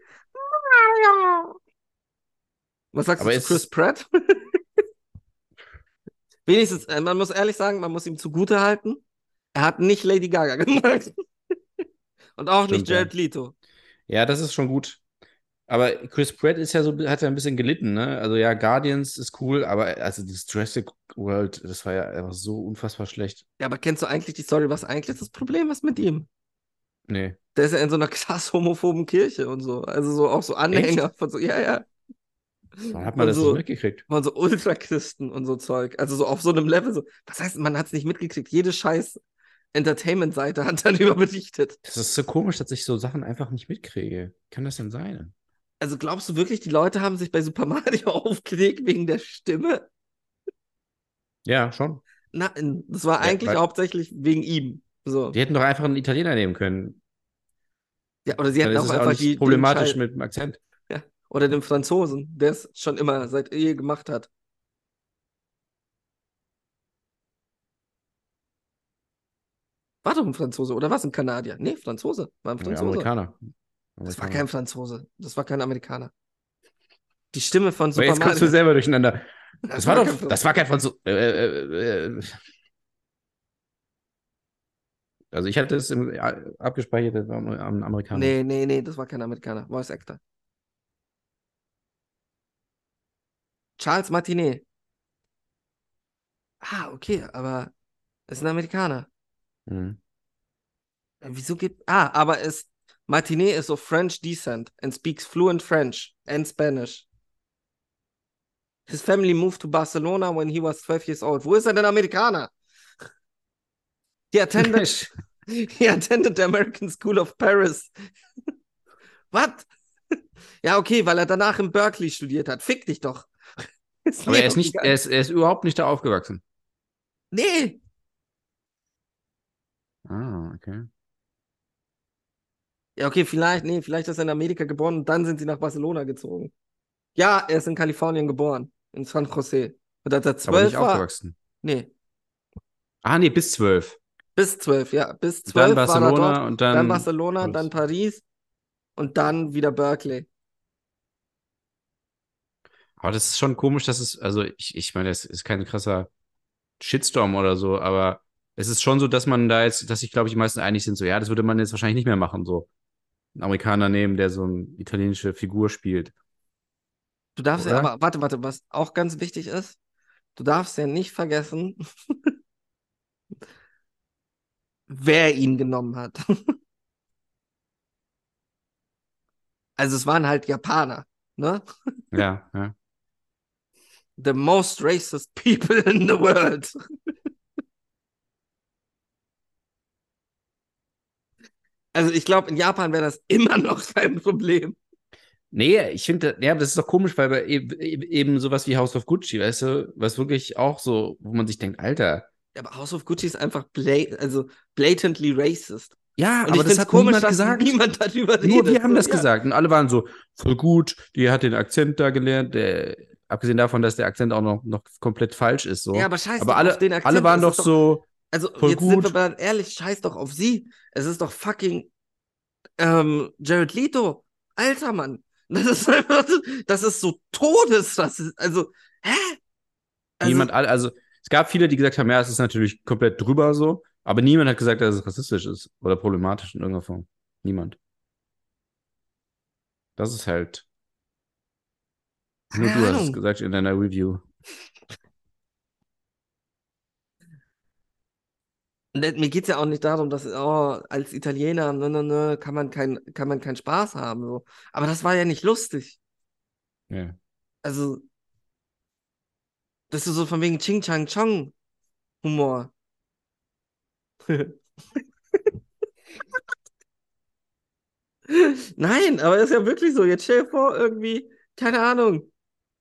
Mario. Was sagst Aber du zu Chris ist, Pratt? Wenigstens, äh, man muss ehrlich sagen, man muss ihm zugute halten, er hat nicht Lady Gaga gemacht. Und auch Stimmt, nicht ja. Jared Leto. Ja, das ist schon gut. Aber Chris Pratt ist ja so, hat ja ein bisschen gelitten, ne? Also ja, Guardians ist cool, aber also das Jurassic World, das war ja einfach so unfassbar schlecht. Ja, aber kennst du eigentlich die Story, was eigentlich das Problem ist mit ihm? Nee. Der ist ja in so einer krass homophoben Kirche und so. Also so auch so Anhänger Echt? von so, ja, ja. Wann hat man Von das nicht so, mitgekriegt? von so Ultrachristen und so Zeug. Also so auf so einem Level so. Was heißt, man hat es nicht mitgekriegt? Jede scheiß Entertainment-Seite hat darüber berichtet. Das ist so komisch, dass ich so Sachen einfach nicht mitkriege. Wie kann das denn sein? Also glaubst du wirklich, die Leute haben sich bei Super Mario aufgeregt wegen der Stimme? Ja, schon. Nein, das war Ja, eigentlich weil hauptsächlich wegen ihm. So. die hätten doch einfach einen Italiener nehmen können. Ja, oder sie Dann hätten ist auch es auch einfach nicht die, den problematisch Scheiß. mit dem Akzent. Ja. Oder den Franzosen, der es schon immer seit Ehe gemacht hat. War doch ein Franzose, oder was? Ein Kanadier? Nee, Franzose. War ein Ja, Franzose. Amerikaner. Das war Amerikaner. kein Franzose. Das war kein Amerikaner. Die Stimme von Aber Super jetzt kommst du Mario. selber durcheinander. Das Das war war doch, kein das war kein Franzose. Äh, äh, äh, also ich hatte es im, äh, abgespeichert, das war ein Amerikaner. Nee, nee, nee, das war kein Amerikaner. Voice Actor. Charles Martinet. Ah, okay, aber ist ein Amerikaner. Mhm. Äh, Wieso gibt. Ah, aber ist. Martinet ist of French descent and speaks fluent French and Spanish. His family moved to Barcelona when he was twelve years old. Wo ist er denn Amerikaner? He attended, he attended the American School of Paris. Was? Ja, okay, weil er danach in Berkeley studiert hat. Fick dich doch. Ist Aber mir er ist doch nicht, egal. er ist, er ist überhaupt nicht da aufgewachsen. Nee. Ah, okay. Ja, okay, vielleicht, nee, vielleicht ist er in Amerika geboren und dann sind sie nach Barcelona gezogen. Ja, er ist in Kalifornien geboren, in San Jose. Und als er Aber nicht zwölf war, aufgewachsen. nee, Ah, nee, bis zwölf. bis zwölf, ja, bis Und dann zwölf war er dort, Barcelona und dann dann. Barcelona, Paris. dann Paris und dann wieder Berkeley. Aber das ist schon komisch, dass es, also ich, ich meine, das ist kein krasser Shitstorm oder so, aber es ist schon so, dass man da jetzt, dass sich, glaube ich, die meisten einig sind, so, ja, das würde man jetzt wahrscheinlich nicht mehr machen, so. Einen Amerikaner nehmen, der so eine italienische Figur spielt, Du darfst ja, oder? aber warte, warte, was auch ganz wichtig ist, du darfst ja nicht vergessen, wer ihn genommen hat. Also es waren halt Japaner, ne? Ja, ja. The most racist people in the world. Also ich glaube, in Japan wäre das immer noch kein Problem. Nee, ich finde, ja, das ist doch komisch, weil bei eben, eben sowas wie House of Gucci, weißt du, was wirklich auch so, wo man sich denkt, Alter. Ja, aber House of Gucci ist einfach bla also blatantly racist. Ja, Und aber ich das finde es hat komisch, niemand dass gesagt. niemand darüber redet. Nur wir haben so, das ja. gesagt und alle waren so, voll gut, die hat den Akzent da gelernt, der, abgesehen davon, dass der Akzent auch noch, noch komplett falsch ist, so. Ja, aber scheiß Aber doch auf den alle, Akzent. alle waren es doch ist so, Also voll jetzt sind wir gut. mal ehrlich, scheiß doch auf sie. Es ist doch fucking ähm, Jared Leto. Alter Mann. Das ist einfach, das ist so Todesrassist. Also, hä? Also, Niemand, alle, also es gab viele, die gesagt haben, ja, es ist natürlich komplett drüber so, aber niemand hat gesagt, dass es rassistisch ist oder problematisch in irgendeiner Form. Niemand. Das ist halt, nur keine du hast es Ahnung. gesagt in deiner Review. Ne, Mir geht es ja auch nicht darum, dass oh, als Italiener ne, ne, ne, kann man kein, kann man keinen Spaß haben. So. Aber das war ja nicht lustig. Ja. Also, das ist so von wegen Ching Chang Chong Humor. Nein, aber das ist ja wirklich so. Jetzt stell dir vor, irgendwie, keine Ahnung.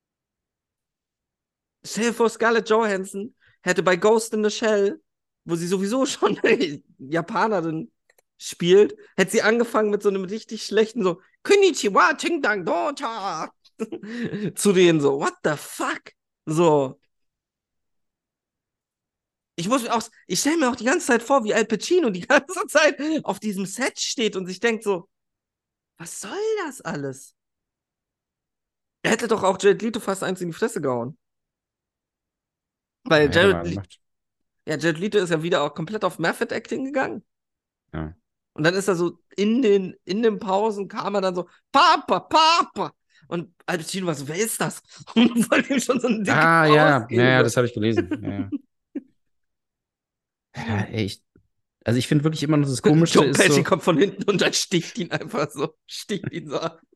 Stell dir vor, Scarlett Johansson hätte bei Ghost in the Shell, wo sie sowieso schon eine Japanerin spielt, hätte sie angefangen mit so einem richtig schlechten so Konnichiwa, Ching Dang Docha zu denen so, what the fuck? So. Ich muss mir auch, ich stelle mir auch die ganze Zeit vor, wie Al Pacino die ganze Zeit auf diesem Set steht und sich denkt so, was soll das alles? Er hätte doch auch Jared Leto fast eins in die Fresse gehauen. Weil Ja, hätte Jared, mal Le- gemacht. ja, Jared Leto ist ja wieder auch komplett auf Method Acting gegangen. Ja. Und dann ist er so in den, in den Pausen kam er dann so, Papa, Papa. Und Al Pacino war so, wer ist das? Und wollte ihm schon so eine dicke Ah, Faust ja, ja, geben. ja, So. das habe ich gelesen. Ja, ja. Ja, ey, ich, also ich finde wirklich immer noch das Komischste Joe ist Pesci so, kommt von hinten und dann sticht ihn einfach so, sticht ihn so ab.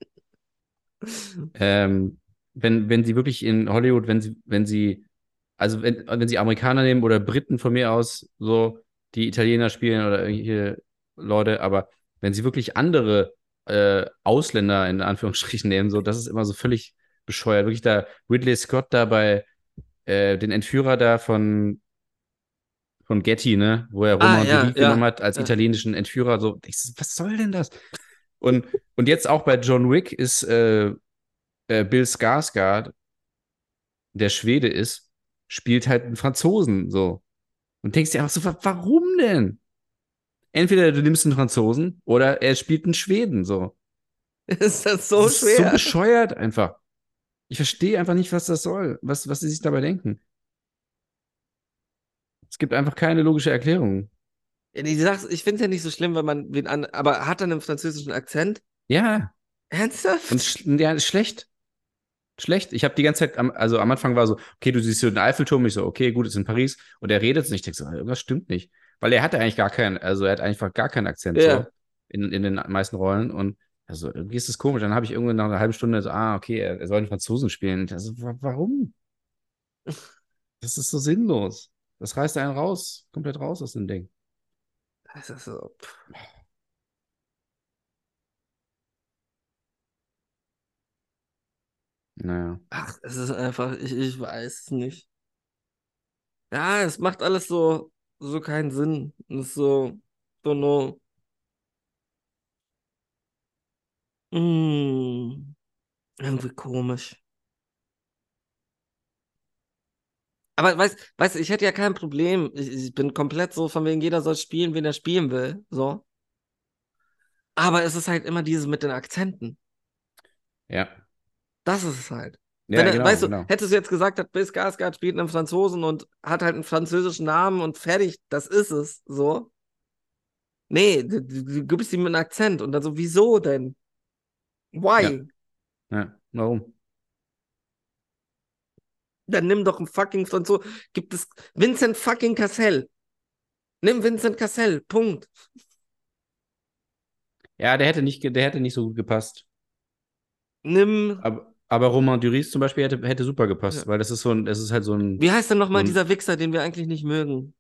ähm, wenn, wenn sie wirklich in Hollywood, wenn sie, wenn sie, also wenn, wenn sie Amerikaner nehmen oder Briten von mir aus, so, die Italiener spielen oder irgendwelche Leute, aber wenn sie wirklich andere äh, Ausländer in Anführungsstrichen nehmen, so, das ist immer so völlig bescheuert. Wirklich da Ridley Scott da bei äh, den Entführer da von, von Getty, ne, wo er Ah, Romain ja, Duris genommen ja. hat als ja. italienischen Entführer, so, ich so, was soll denn das? Und, und jetzt auch bei John Wick ist äh, äh, Bill Skarsgård, der Schwede ist, spielt halt einen Franzosen so. Und denkst dir einfach so, wa- warum denn? Entweder du nimmst einen Franzosen oder er spielt einen Schweden so. Ist das Das so ist so schwer? bescheuert einfach. Ich verstehe einfach nicht, was das soll, was, was sie sich dabei denken. Es gibt einfach keine logische Erklärung. Ja, die Sache, ich finde es ja nicht so schlimm, wenn man wen an, aber hat er einen französischen Akzent? Ja, und Ernsthaft? sch ja, schlecht. Schlecht. Ich habe die ganze Zeit, am, also am Anfang war so, okay, du siehst so den Eiffelturm, ich so, okay, gut, ist in Paris. Und er redet und ich denke so, irgendwas stimmt nicht. Weil er hatte eigentlich gar keinen, also er hat einfach gar keinen Akzent Ja. so in, in den meisten Rollen. Und also irgendwie ist das komisch. Dann habe ich irgendwann nach einer halben Stunde so, ah, okay, er, er soll den Franzosen spielen. Also, wa warum? Das ist so sinnlos. Das reißt einen raus, komplett raus aus dem Ding. Das ist so. Pff. Naja. Ach, es ist einfach, ich, ich weiß es nicht. Ja, es macht alles so, so keinen Sinn. Es ist so, so no. Mm, irgendwie komisch. Aber weißt, weißt du, ich hätte ja kein Problem. Ich, ich bin komplett so, von wegen jeder soll spielen, wen er spielen will. So. Aber es ist halt immer dieses mit den Akzenten. Ja. Das ist es halt. Wenn Ja, er, genau, weißt du, genau. hättest du jetzt gesagt, hat Bill Skarsgård spielt einen Franzosen und hat halt einen französischen Namen und fertig, das ist es, so. Nee, du, du, du gibst ihm einen Akzent und dann so, wieso denn? Ja, Why? ja. Warum? Dann nimm doch einen fucking Franzosen. Gibt es Vincent fucking Cassel? Nimm Vincent Cassel, Punkt. Ja, der hätte nicht, ge- der hätte nicht so gut gepasst. Nimm, Aber, aber Romain Duris zum Beispiel hätte, hätte super ja. gepasst, weil das ist so ein, das ist halt so ein, Wie heißt denn so nochmal ein, dieser Wichser, den wir eigentlich nicht mögen?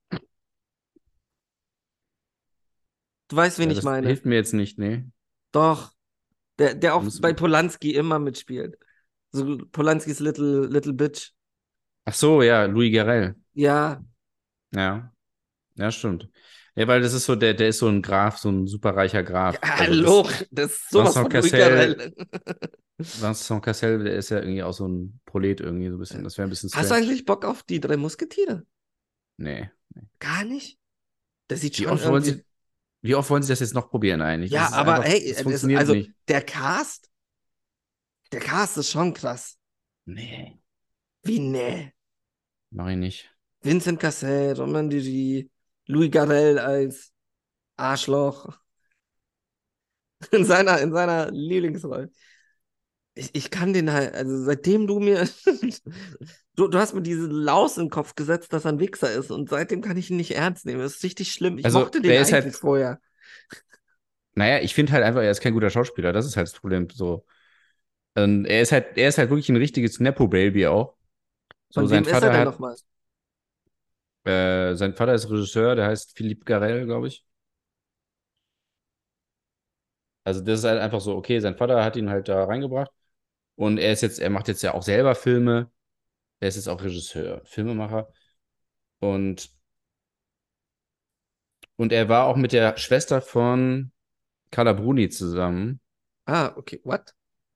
Du weißt, wen ja, ich das meine. hilft mir jetzt nicht, nee. Doch, der, der Da auch muss, bei Polanski immer mitspielt. So Polanskis Little, Little Bitch. ach so, ja, Louis Garrel. Ja, Ja, ja, stimmt. Ja, weil das ist so, der, der ist so ein Graf, so ein superreicher ja, Graf. Also das, hallo, das ist sowas Vincent von Louis Cassel, Garrel. Vincent Cassel, der ist ja irgendwie auch so ein Prolet irgendwie so ein bisschen. Das wäre ein bisschen Hast du strange. eigentlich Bock auf die drei Musketiere? Nee. Gar nicht? Das sieht Wie schon oft wollen irgendwie. Sie, wie oft wollen Sie das jetzt noch probieren eigentlich? Das Ja, ist aber einfach, hey, das das, funktioniert also nicht. der Cast, der Cast ist schon krass. Nee, Wie nee? mach ich nicht. Vincent Cassel, Roman Dury, Louis Garrel als Arschloch in seiner, in seiner Lieblingsrolle. Ich, ich kann den halt, also seitdem du mir, du, du hast mir diese Laus in den Kopf gesetzt, dass er ein Wichser ist und seitdem kann ich ihn nicht ernst nehmen. Das ist richtig schlimm. Ich Also, mochte den der ist eigentlich halt, vorher. naja, ich finde halt einfach, er ist kein guter Schauspieler. Das ist halt das Problem. So. Und er ist halt, er ist halt wirklich ein richtiges Nepo-Baby auch. So, Von sein wem ist er Vater denn hat, nochmal? äh, sein Vater ist Regisseur, der heißt Philippe Garrel, glaube ich. Also, das ist halt einfach so, okay, sein Vater hat ihn halt da reingebracht. Und er ist jetzt, er macht jetzt ja auch selber Filme. Er ist jetzt auch Regisseur, Filmemacher. Und, und er war auch mit der Schwester von Carla Bruni zusammen, Ah, okay, what?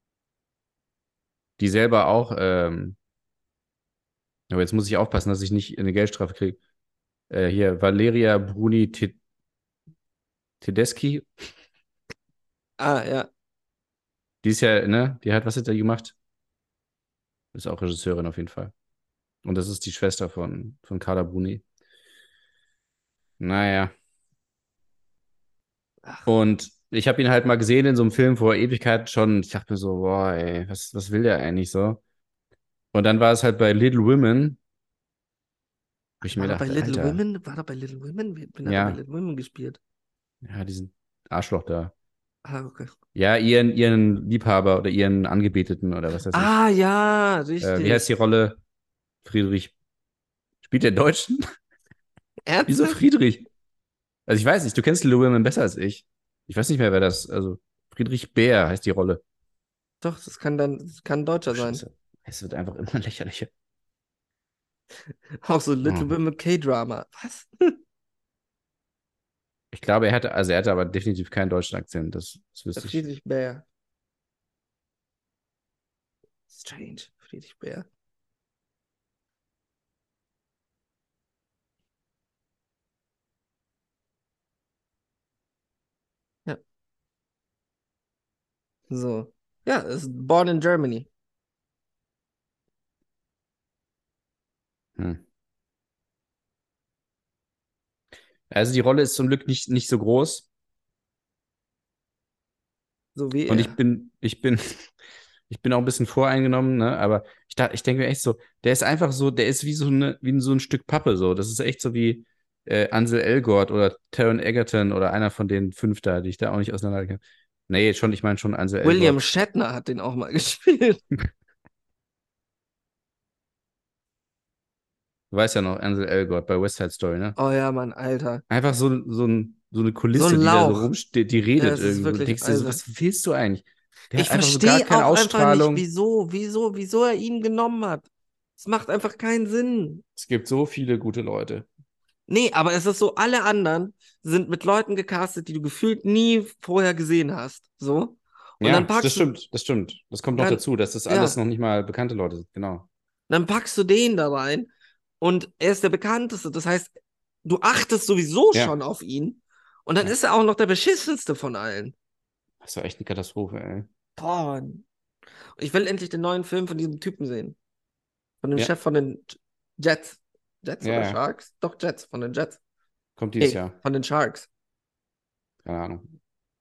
die selber auch, ähm, aber jetzt muss ich aufpassen, dass ich nicht eine Geldstrafe kriege. Äh, hier, Valeria Bruni Te- Tedeschi, Ah, ja. die ist ja, ne, die hat, was hat die gemacht? Ist auch Regisseurin auf jeden Fall. Und das ist die Schwester von, von Carla Bruni. Naja. Ach, Und ich habe ihn halt mal gesehen in so einem Film vor Ewigkeit schon. Ich dachte mir so, boah, ey, was, was will der eigentlich so? Und dann war es halt bei Little Women, wo ich mir war er bei dachte, Little Alter, Women? War er bei Little Women? Wen wen hat er bei ja, Little Women gespielt? ja, diesen Arschloch da. Ah, okay. Ja, ihren, ihren Liebhaber oder ihren Angebeteten oder was weiß ich. Ah, ja, Äh, wie heißt richtig. die Rolle? Friedrich. Spielt der Deutschen? Wieso Ernsthaft? Friedrich? Also ich weiß nicht, du kennst Little Women besser als ich. Ich weiß nicht mehr, wer das, also Friedrich Bär heißt die Rolle. Doch, das kann dann, das kann ein Oh, Deutscher sein. Scheiße. Es wird einfach immer lächerlicher. Auch so Oh. Little Women K-Drama. Was? Ich glaube, er hatte, also er hatte aber definitiv keinen deutschen Akzent, das, das Der wüsste ich. Friedrich Bär. Strange. Friedrich Bär. Ja. So. Ja, ist born in Germany. Hm. Also die Rolle ist zum Glück nicht, nicht so groß. So wie Und ich er. bin, ich bin, ich bin auch ein bisschen voreingenommen, ne? Aber ich dachte, ich denke mir echt so, der ist einfach so, der ist wie so eine, wie so ein Stück Pappe, so. Das ist echt so wie äh, Ansel Elgort oder Taron Egerton oder einer von den fünf da, die ich da auch nicht auseinanderkenne. Nee, schon, ich meine schon Ansel William Elgort. Shatner hat den auch mal gespielt. Du weißt ja noch, Ansel Elgort bei West Side Story, ne? Oh ja, Mann, Alter. Einfach so, so, ein, so eine So Kulisse, ein die da so Lauch. rumsteht, die Ja, redet es ist irgendwie. Du wirklich, denkst dir so, also. was willst du eigentlich? Der Ich hat einfach so gar verstehe keine auch einfach nicht, Ausstrahlung. wieso, wieso, wieso er ihn genommen hat. Es macht einfach keinen Sinn. Es gibt so viele gute Leute. Nee, aber es ist so, alle anderen sind mit Leuten gecastet, die du gefühlt nie vorher gesehen hast. So. Und dann Ja, das packst du, stimmt, das stimmt. Das kommt noch dann, dazu, dass das alles ja, noch nicht mal bekannte Leute sind. Genau. dann packst du den da rein und er ist der bekannteste. Das heißt, du achtest sowieso Ja, schon auf ihn. Und dann ja. ist er auch noch der beschissenste von allen. Das war echt eine Katastrophe, ey. Boah. Ich will endlich den neuen Film von diesem Typen sehen. Von dem Ja, Chef von den Jets. Jets ja, oder ja. Sharks? Doch, Jets, von den Jets. Kommt dieses Nee, Jahr. von den Sharks. Keine Ahnung.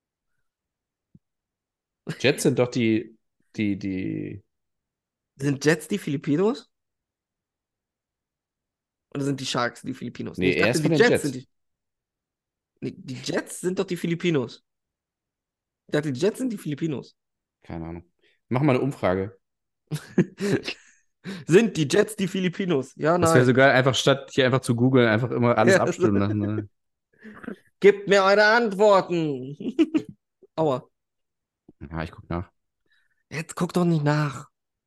Jets sind doch die, die, die. Sind Jets die Filipinos? Oder sind die Sharks die Filipinos? Nee, Nee, ich er dachte, ist von die den Jets sind Jets. die. Nee, die Jets sind doch die Filipinos. Ich dachte, die Jets sind die Filipinos. Keine Ahnung. Mach mal eine Umfrage. Sind die Jets die Filipinos? Ja, Das wäre nein. sogar einfach, statt hier einfach zu googeln, einfach immer alles Ja, abstimmen lassen. Ne? Gebt mir eure Antworten. Aua. Ja, ich guck nach. Jetzt guck doch nicht nach.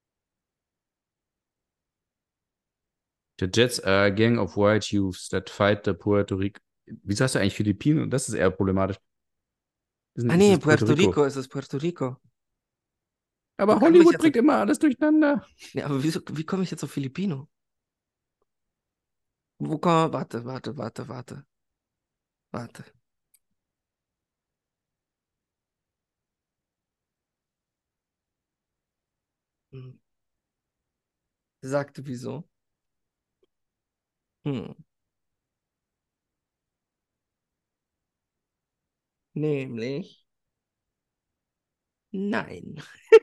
The Jets are a gang of white youths that fight the Puerto Rico. Wieso hast du eigentlich Philippinen? Das ist eher problematisch. Ist, Ah ist nee, es Puerto Puerto Rico Rico? ist es, Puerto Rico. Wie Aber komme ich Hollywood jetzt auf... bringt immer alles durcheinander. Nee, aber wieso, wie komme ich jetzt auf Filipino? Wo komm... Warte, warte, warte, warte. Warte. Hm. Sagte wieso? Hm. Nämlich... Nein.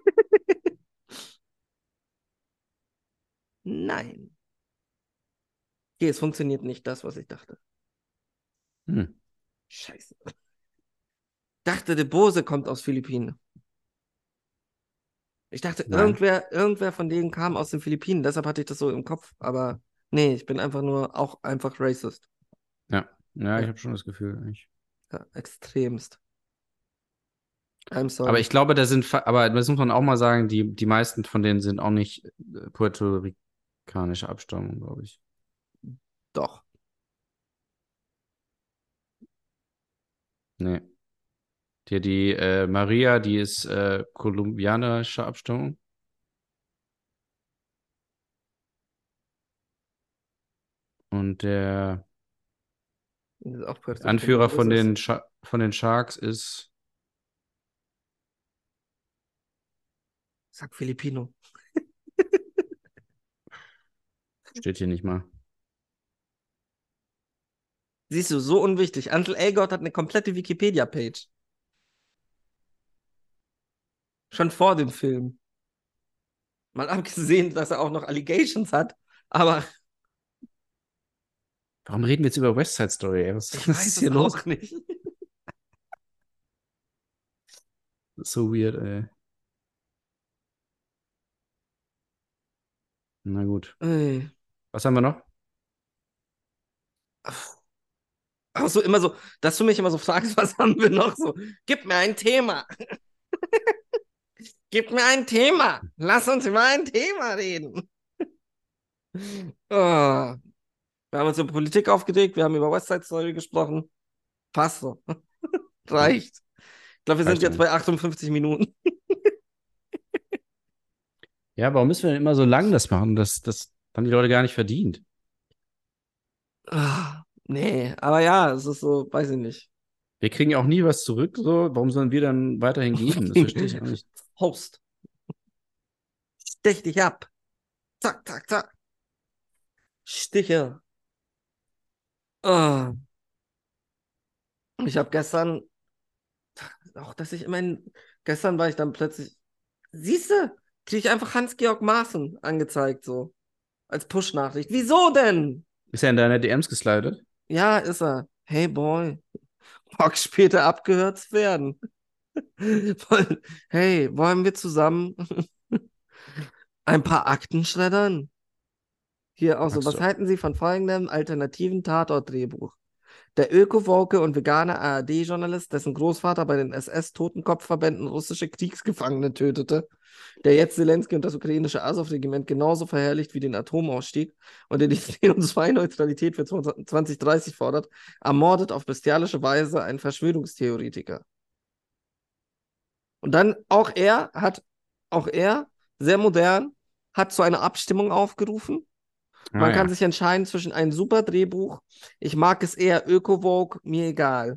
Nein. Okay, es funktioniert nicht das, was ich dachte. Hm. Scheiße. Dachte, der Bose kommt aus Philippinen. Ich dachte, Nein. irgendwer, irgendwer von denen kam aus den Philippinen, deshalb hatte ich das so im Kopf. Aber nee, ich bin einfach nur auch einfach racist. Ja, ja, ich Ja, habe schon das Gefühl. Ich. ja, extremst. I'm Aber sorry. ich glaube, da sind, fa- aber das muss man auch mal sagen, die, die meisten von denen sind auch nicht äh, puerto-ricanische Abstammung, glaube ich. Doch. Nee. Die, die äh, Maria, die ist äh, kolumbianischer Abstammung. Und der Das ist auch Puerto Rico. Der Anführer von Bose ist. den, Scha von den Sharks ist Sag Filipino. Steht hier nicht mal. Siehst du, so unwichtig. Ansel Elgort hat eine komplette Wikipedia-Page. Schon vor dem Film. Mal abgesehen, dass er auch noch Allegations hat. Aber Warum reden wir jetzt über West Side Story, ey? Was ich was weiß ist es hier los? auch nicht. Das ist so weird, ey. Na gut. Ey. Was haben wir noch? Auch so immer so, dass du mich immer so fragst, was haben wir noch so? Gib mir ein Thema. Gib mir ein Thema. Lass uns über ein Thema reden. Oh. Wir haben uns über Politik aufgeregt, wir haben über West Side Story gesprochen. Passt so. Reicht. Ich glaube, wir sind Reicht jetzt ja. bei achtundfünfzig Minuten. Ja, warum müssen wir denn immer so lang das machen? Das, das haben die Leute gar nicht verdient. Ah, nee, aber ja, es ist so, weiß ich nicht. Wir kriegen ja auch nie was zurück, so. Warum sollen wir dann weiterhin geben? Das verstehe ich auch nicht. Host. Stech dich ab. Zack, zack, zack. Stiche. Ah. Ich habe gestern, auch dass ich immerhin, gestern war ich dann plötzlich, siehste, kriege ich einfach Hans-Georg Maaßen angezeigt, so. Als Push-Nachricht. Wieso denn? Ist er in deine D Ms geslidet? Ja, ist er. Hey Boy. Bock später abgehört zu werden. Hey, wollen wir zusammen ein paar Akten schreddern? Hier auch so, Magst was du. halten Sie von folgendem alternativen Tatort-Drehbuch? Der Öko-Woke und vegane A R D-Journalist, dessen Großvater bei den S S-Totenkopfverbänden russische Kriegsgefangene tötete, der jetzt Zelensky und das ukrainische Azov-Regiment genauso verherrlicht wie den Atomausstieg und der die C O zwei Neutralität für zwanzig dreißig fordert, ermordet auf bestialische Weise einen Verschwörungstheoretiker. Und dann auch er hat, auch er, sehr modern, hat zu einer Abstimmung aufgerufen. Ah, Man ja. kann sich entscheiden zwischen einem super Drehbuch, ich mag es eher Öko-Vogue, mir egal.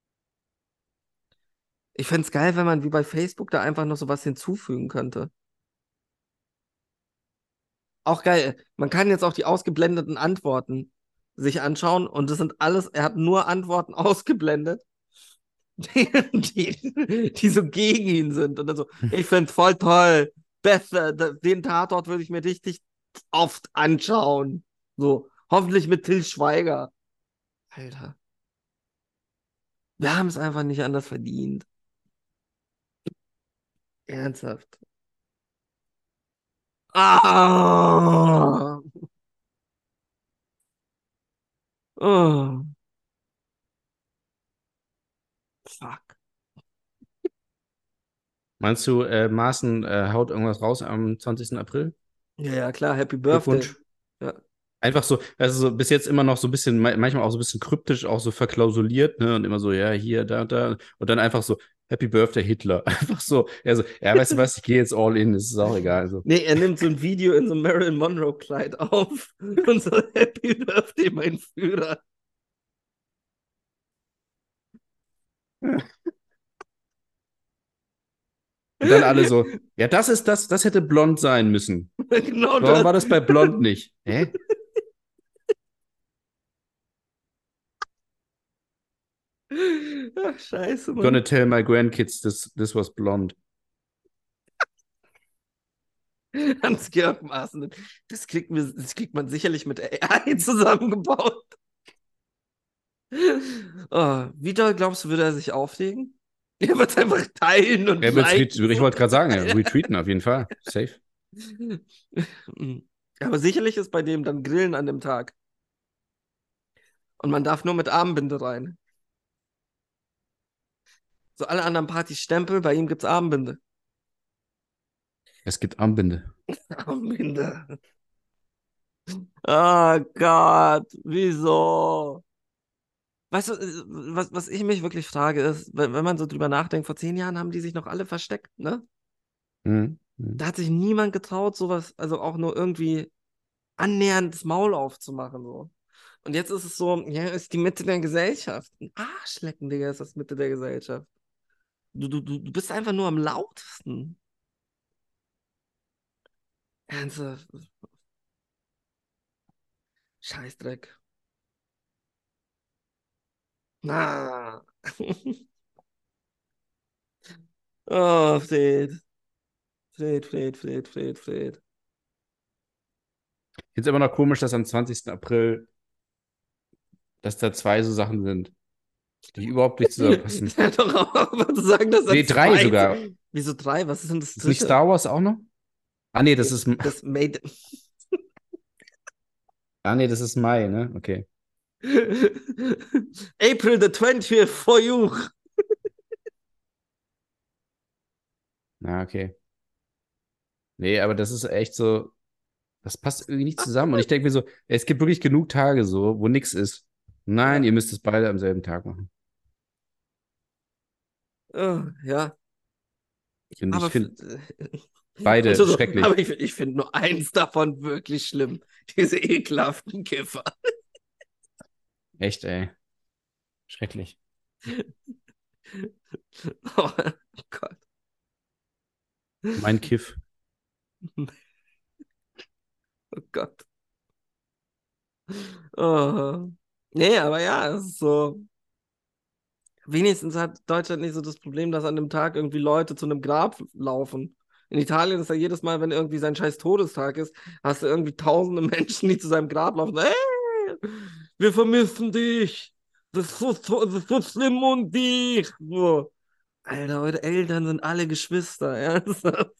Ich fände es geil, wenn man wie bei Facebook da einfach noch sowas hinzufügen könnte. Auch geil, man kann jetzt auch die ausgeblendeten Antworten sich anschauen und das sind alles, er hat nur Antworten ausgeblendet, die, die, die so gegen ihn sind. Und dann so, ich finde es voll toll, besser, den Tatort würde ich mir richtig oft anschauen. So, hoffentlich mit Till Schweiger. Alter. Wir haben es einfach nicht anders verdient. Ernsthaft. Ah! Oh. Fuck. Meinst du, äh, Maaßen äh, haut irgendwas raus am zwanzigsten April? Ja, ja, klar, Happy Birthday. Glückwunsch. Ja. Einfach so, also so bis jetzt immer noch so ein bisschen, ma- manchmal auch so ein bisschen kryptisch, auch so verklausuliert, ne? Und immer so, ja, hier, da, da. Und dann einfach so, Happy Birthday Hitler. Einfach so, ja, so, ja, weißt du was, ich gehe jetzt all in, es ist auch egal. Also. Nee, er nimmt so ein Video in so einem Marilyn Monroe-Kleid auf und so Happy Birthday, mein Führer. Und dann alle so, ja, das ist das, das hätte blond sein müssen. Genau Warum das. war das bei blond nicht? Hä? Ach, scheiße, Mann. Gonna tell my grandkids this, this was blonde. Hans-Georg Maaßen. Das kriegt, mir, das kriegt man sicherlich mit A I zusammengebaut. Oh, wie doll glaubst du, würde er sich aufregen? Er wird einfach teilen und Ja, liken. ich wollte gerade sagen, ja, retweeten auf jeden Fall. Safe. Aber sicherlich ist bei dem dann Grillen an dem Tag. Und man darf nur mit Armbinde rein. So alle anderen Partys Stempel, bei ihm gibt's Armbinde. Es gibt Armbinde. Armbinde. Oh Gott, wieso? Weißt du, äh, was, was ich mich wirklich frage, ist, wenn, wenn man so drüber nachdenkt, vor zehn Jahren haben die sich noch alle versteckt, ne? Mhm. Mhm. Da hat sich niemand getraut, sowas, also auch nur irgendwie annähernd das Maul aufzumachen, so. Und jetzt ist es so, ja, ist die Mitte der Gesellschaft. Ein Arschlecken, Digga, ist das Mitte der Gesellschaft. Du, du, du du bist einfach nur am lautesten. Ernsthaft. Scheißdreck. Na. Oh, Fred. Fred, Fred, Fred, Fred, Fred. Ich finde es immer noch komisch, dass am zwanzigsten April, dass da zwei so Sachen sind, die überhaupt nicht zusammenpassen. Ja, doch aber zu sagen, dass Nee, er drei zwei- sogar. Wieso drei? Was ist denn das Ist nicht dritte? Star Wars auch noch? Ah, nee, das ist, Das Made. ah, nee, das ist Mai, ne? Okay. April the twentieth for you. Na, okay. Nee, aber das ist echt so, das passt irgendwie nicht zusammen. Und ich denke mir so, es gibt wirklich genug Tage so, wo nichts ist. Nein, Ja. ihr müsst es beide am selben Tag machen. Oh, ja. Und Aber ich finde f- beide Also so, schrecklich. aber ich, ich finde nur eins davon wirklich schlimm. Diese ekelhaften Kiffer. Echt, ey. Schrecklich. Oh Gott. Mein Kiff. Oh Gott. Oh. Nee, aber ja, es ist so. Wenigstens hat Deutschland nicht so das Problem, dass an dem Tag irgendwie Leute zu einem Grab laufen. In Italien ist ja jedes Mal, wenn irgendwie sein scheiß Todestag ist, hast du irgendwie tausende Menschen, die zu seinem Grab laufen. Hey, wir vermissen dich. Das ist so, so, das ist so schlimm und dich. So. Alter, eure Eltern sind alle Geschwister. Ernsthaft.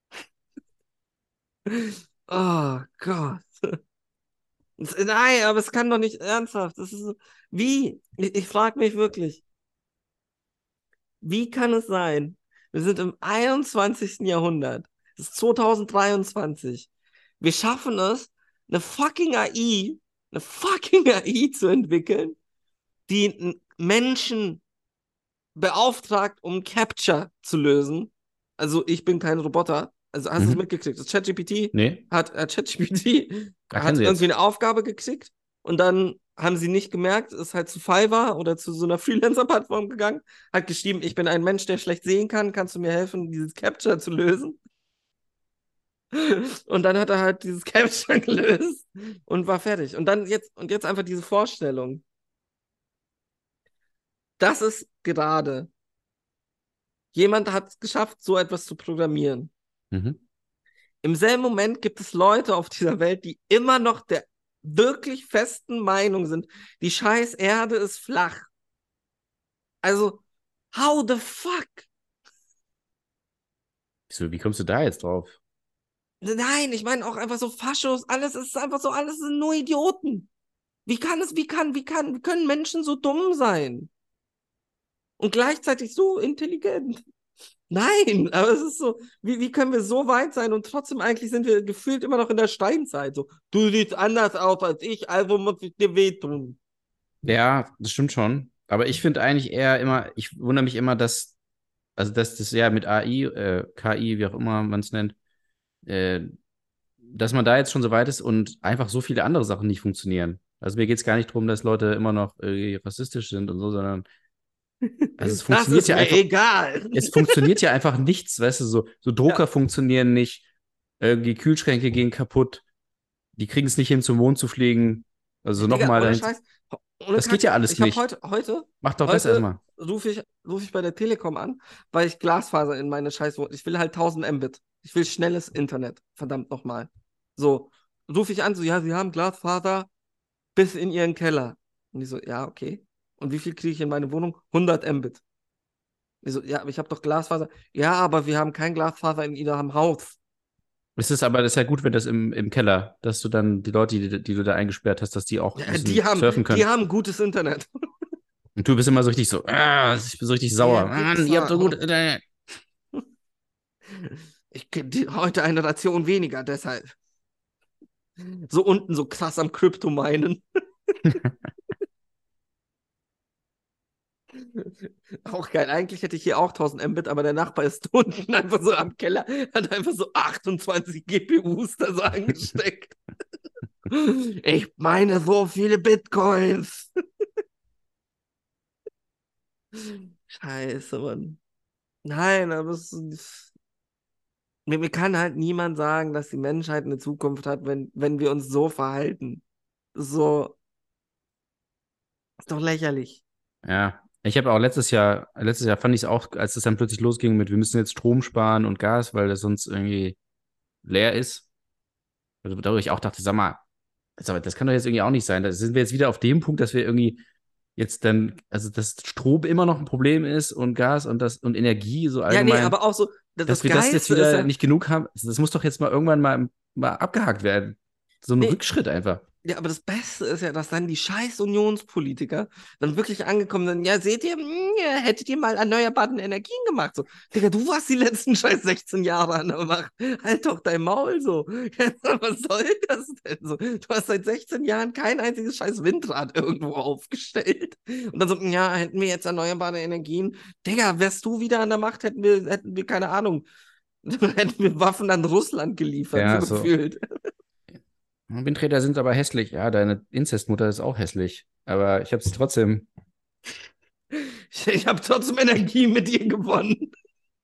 Oh Gott. Das- Nein, aber es kann doch nicht ernsthaft. Das ist so, wie? Ich, ich frage mich wirklich. Wie kann es sein? Wir sind im einundzwanzigsten. Jahrhundert. Es ist zweitausenddreiundzwanzig. Wir schaffen es, eine fucking A I, eine fucking A I zu entwickeln, die n- Menschen beauftragt, um Capture zu lösen. Also ich bin kein Roboter. Also hast du es Mhm. mitgekriegt? Das ChatGPT Nee, hat, äh, ChatGPT erkennen hat Sie irgendwie jetzt. eine Aufgabe gekriegt und dann haben sie nicht gemerkt, ist halt zu Fiverr oder zu so einer Freelancer-Plattform gegangen, hat geschrieben, ich bin ein Mensch, der schlecht sehen kann, kannst du mir helfen, dieses Capture zu lösen? Und dann hat er halt dieses Capture gelöst und war fertig. Und dann jetzt, und jetzt einfach diese Vorstellung. Das ist gerade. Jemand hat es geschafft, so etwas zu programmieren. Mhm. Im selben Moment gibt es Leute auf dieser Welt, die immer noch der wirklich festen Meinung sind, die scheiß Erde ist flach. Also, how the fuck? Wieso, wie kommst du da jetzt drauf? Nein, ich meine auch einfach so Faschos, alles ist einfach so, alles sind nur Idioten. Wie kann es, wie kann, wie kann, wie können Menschen so dumm sein? Und gleichzeitig so intelligent. Nein, aber es ist so, wie, wie können wir so weit sein und trotzdem eigentlich sind wir gefühlt immer noch in der Steinzeit. So, du siehst anders aus als ich, also muss ich dir wehtun. Ja, das stimmt schon. Aber ich finde eigentlich eher immer, ich wundere mich immer, dass, also dass das ja mit A I, äh, K I, wie auch immer man es nennt, äh, dass man da jetzt schon so weit ist und einfach so viele andere Sachen nicht funktionieren. Also mir geht es gar nicht darum, dass Leute immer noch äh, rassistisch sind und so, sondern also es Das funktioniert ist ja mir einfach, egal. es funktioniert ja einfach nichts, weißt du, so, so Drucker Ja. funktionieren nicht, irgendwie Kühlschränke gehen kaputt, die kriegen es nicht hin, zum Mond zu fliegen. Also Digga, nochmal ohne dahin. Scheiß. Ohne Das geht Kack. ja alles Ich habe nicht. heute, heute, Mach doch das heute erstmal. rufe ich, ruf ich bei der Telekom an, weil ich Glasfaser in meine Scheiß. Ich will halt tausend Mbit. Ich will schnelles Internet. Verdammt nochmal. So, rufe ich an, so, ja, Sie haben Glasfaser bis in Ihren Keller. Und die so, ja, okay. Und wie viel kriege ich in meine Wohnung? hundert Mbit. Die so, ja, aber ich habe doch Glasfaser. Ja, aber wir haben kein Glasfaser in Ihrem Haus. Es ist aber, das ist ja gut, wenn das im, im Keller, dass du dann die Leute, die, die du da eingesperrt hast, dass die auch ein Ja, die bisschen haben, surfen die können. haben gutes Internet. Und du bist immer so richtig so, ah, ich bin so richtig Ihr sauer. Mann, ihr habt so gut. Wichser. Ich krieg heute eine Ration weniger, deshalb. So unten so krass am Kryptominen. Auch geil. Eigentlich hätte ich hier auch tausend Mbit, aber der Nachbar ist unten einfach so am Keller, hat einfach so achtundzwanzig G P Us da so angesteckt. Ich meine so viele Bitcoins. Scheiße, Mann. Nein, aber es ist, mir, mir kann halt niemand sagen, dass die Menschheit eine Zukunft hat, wenn, wenn wir uns so verhalten. So, ist doch lächerlich. Ja. Ich habe auch letztes Jahr, letztes Jahr fand ich es auch, als es dann plötzlich losging mit, wir müssen jetzt Strom sparen und Gas, weil das sonst irgendwie leer ist. Also, da wo ich auch dachte, sag mal, also, das kann doch jetzt irgendwie auch nicht sein. Da sind wir jetzt wieder auf dem Punkt, dass wir irgendwie jetzt dann, also dass Strom immer noch ein Problem ist und Gas und das und Energie so Ja, nee, allgemein, aber auch so, das, dass das wir das jetzt Geilste ist wieder ja, nicht genug haben. Also, das muss doch jetzt mal irgendwann mal, mal abgehakt werden. So ein nee, Rückschritt einfach. ja, aber das Beste ist ja, dass dann die scheiß Unionspolitiker dann wirklich angekommen sind. Ja, seht ihr, hm, ja, hättet ihr mal erneuerbaren Energien gemacht. So, Digga, du warst die letzten scheiß sechzehn Jahre an der Macht. Halt doch dein Maul so. Was soll das denn so? Du hast seit sechzehn Jahren kein einziges scheiß Windrad irgendwo aufgestellt. Und dann so, ja, hätten wir jetzt erneuerbare Energien. Digga, wärst du wieder an der Macht, hätten wir, hätten wir, keine Ahnung, hätten wir Waffen an Russland geliefert, so Ja, so. gefühlt. Windräder sind aber hässlich. Ja, deine Inzestmutter ist auch hässlich. Aber ich habe sie trotzdem. Ich, ich habe trotzdem Energie mit ihr gewonnen.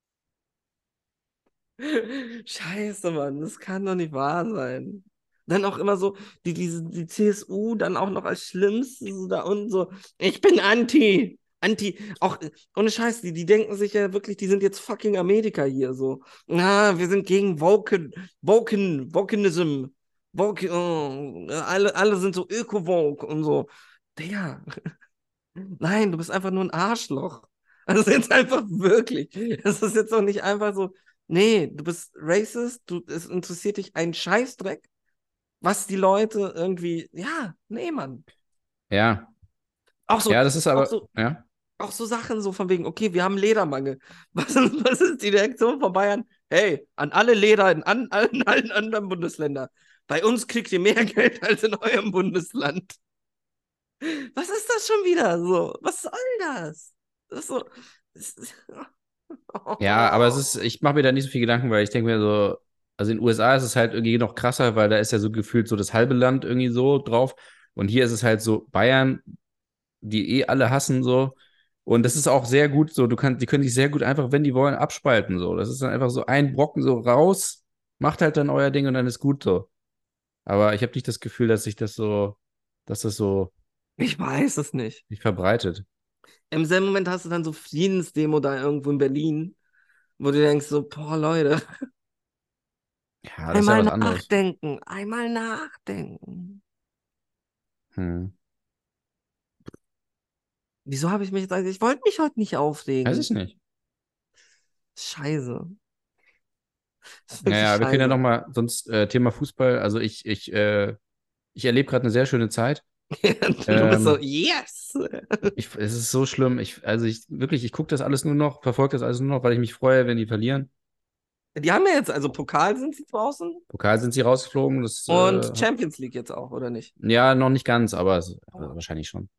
Scheiße, Mann, das kann doch nicht wahr sein. Dann auch immer so, die, diese, die C S U dann auch noch als Schlimmste so da unten so, ich bin Anti. Anti, auch ohne Scheiß, die, die denken sich ja wirklich, die sind jetzt fucking Amerika hier so. Na, wir sind gegen Woken, Woken, Wokenism. Woke, oh, alle, alle sind so öko-woke und so. Digga, nein, du bist einfach nur ein Arschloch. Also jetzt einfach wirklich. Es ist jetzt auch nicht einfach so, nee, du bist racist, du, es interessiert dich ein Scheißdreck, was die Leute irgendwie, ja, nee, Mann. Ja. Auch so, Ja, das ist auch aber. so, Ja. auch so Sachen so von wegen, okay, wir haben Ledermangel. Was ist, was ist die Reaktion von Bayern? Hey, an alle Leder in an, allen, allen anderen Bundesländern. Bei uns kriegt ihr mehr Geld als in eurem Bundesland. Was ist das schon wieder so? Was soll das? Das ist so. Das ist, Ja, aber es oh. ist, ich mache mir da nicht so viel Gedanken, weil ich denke mir so, also in den U S A ist es halt irgendwie noch krasser, weil da ist ja so gefühlt so das halbe Land irgendwie so drauf. Und hier ist es halt so Bayern, die eh alle hassen so. Und das ist auch sehr gut so, du kannst, die können sich sehr gut einfach, wenn die wollen, abspalten so. Das ist dann einfach so ein Brocken so raus, macht halt dann euer Ding und dann ist gut so. Aber ich habe nicht das Gefühl, dass sich das so, dass das so Ich weiß es nicht. sich verbreitet. Im selben Moment hast du dann so Friedensdemo da irgendwo in Berlin, wo du denkst so, boah, Leute, Ja, das ist ja einmal was anderes. nachdenken, einmal nachdenken. Hm. Wieso habe ich mich jetzt, also ich wollte mich heute nicht Weiß ich aufregen. nicht. Scheiße. Das ist wirklich Naja, wir können ja scheiße. nochmal, sonst äh, Thema Fußball. Also ich, ich, äh, ich erlebe gerade eine sehr schöne Zeit. Du bist so, Ähm, yes! ich, es ist so schlimm. Ich, also ich wirklich, ich gucke das alles nur noch, verfolge das alles nur noch, weil ich mich freue, wenn die verlieren. Die haben ja jetzt, also Pokal sind sie draußen Pokal sind sie rausgeflogen. Das, und äh, Champions League jetzt auch, oder nicht? ja, noch nicht ganz, aber es, also wahrscheinlich schon.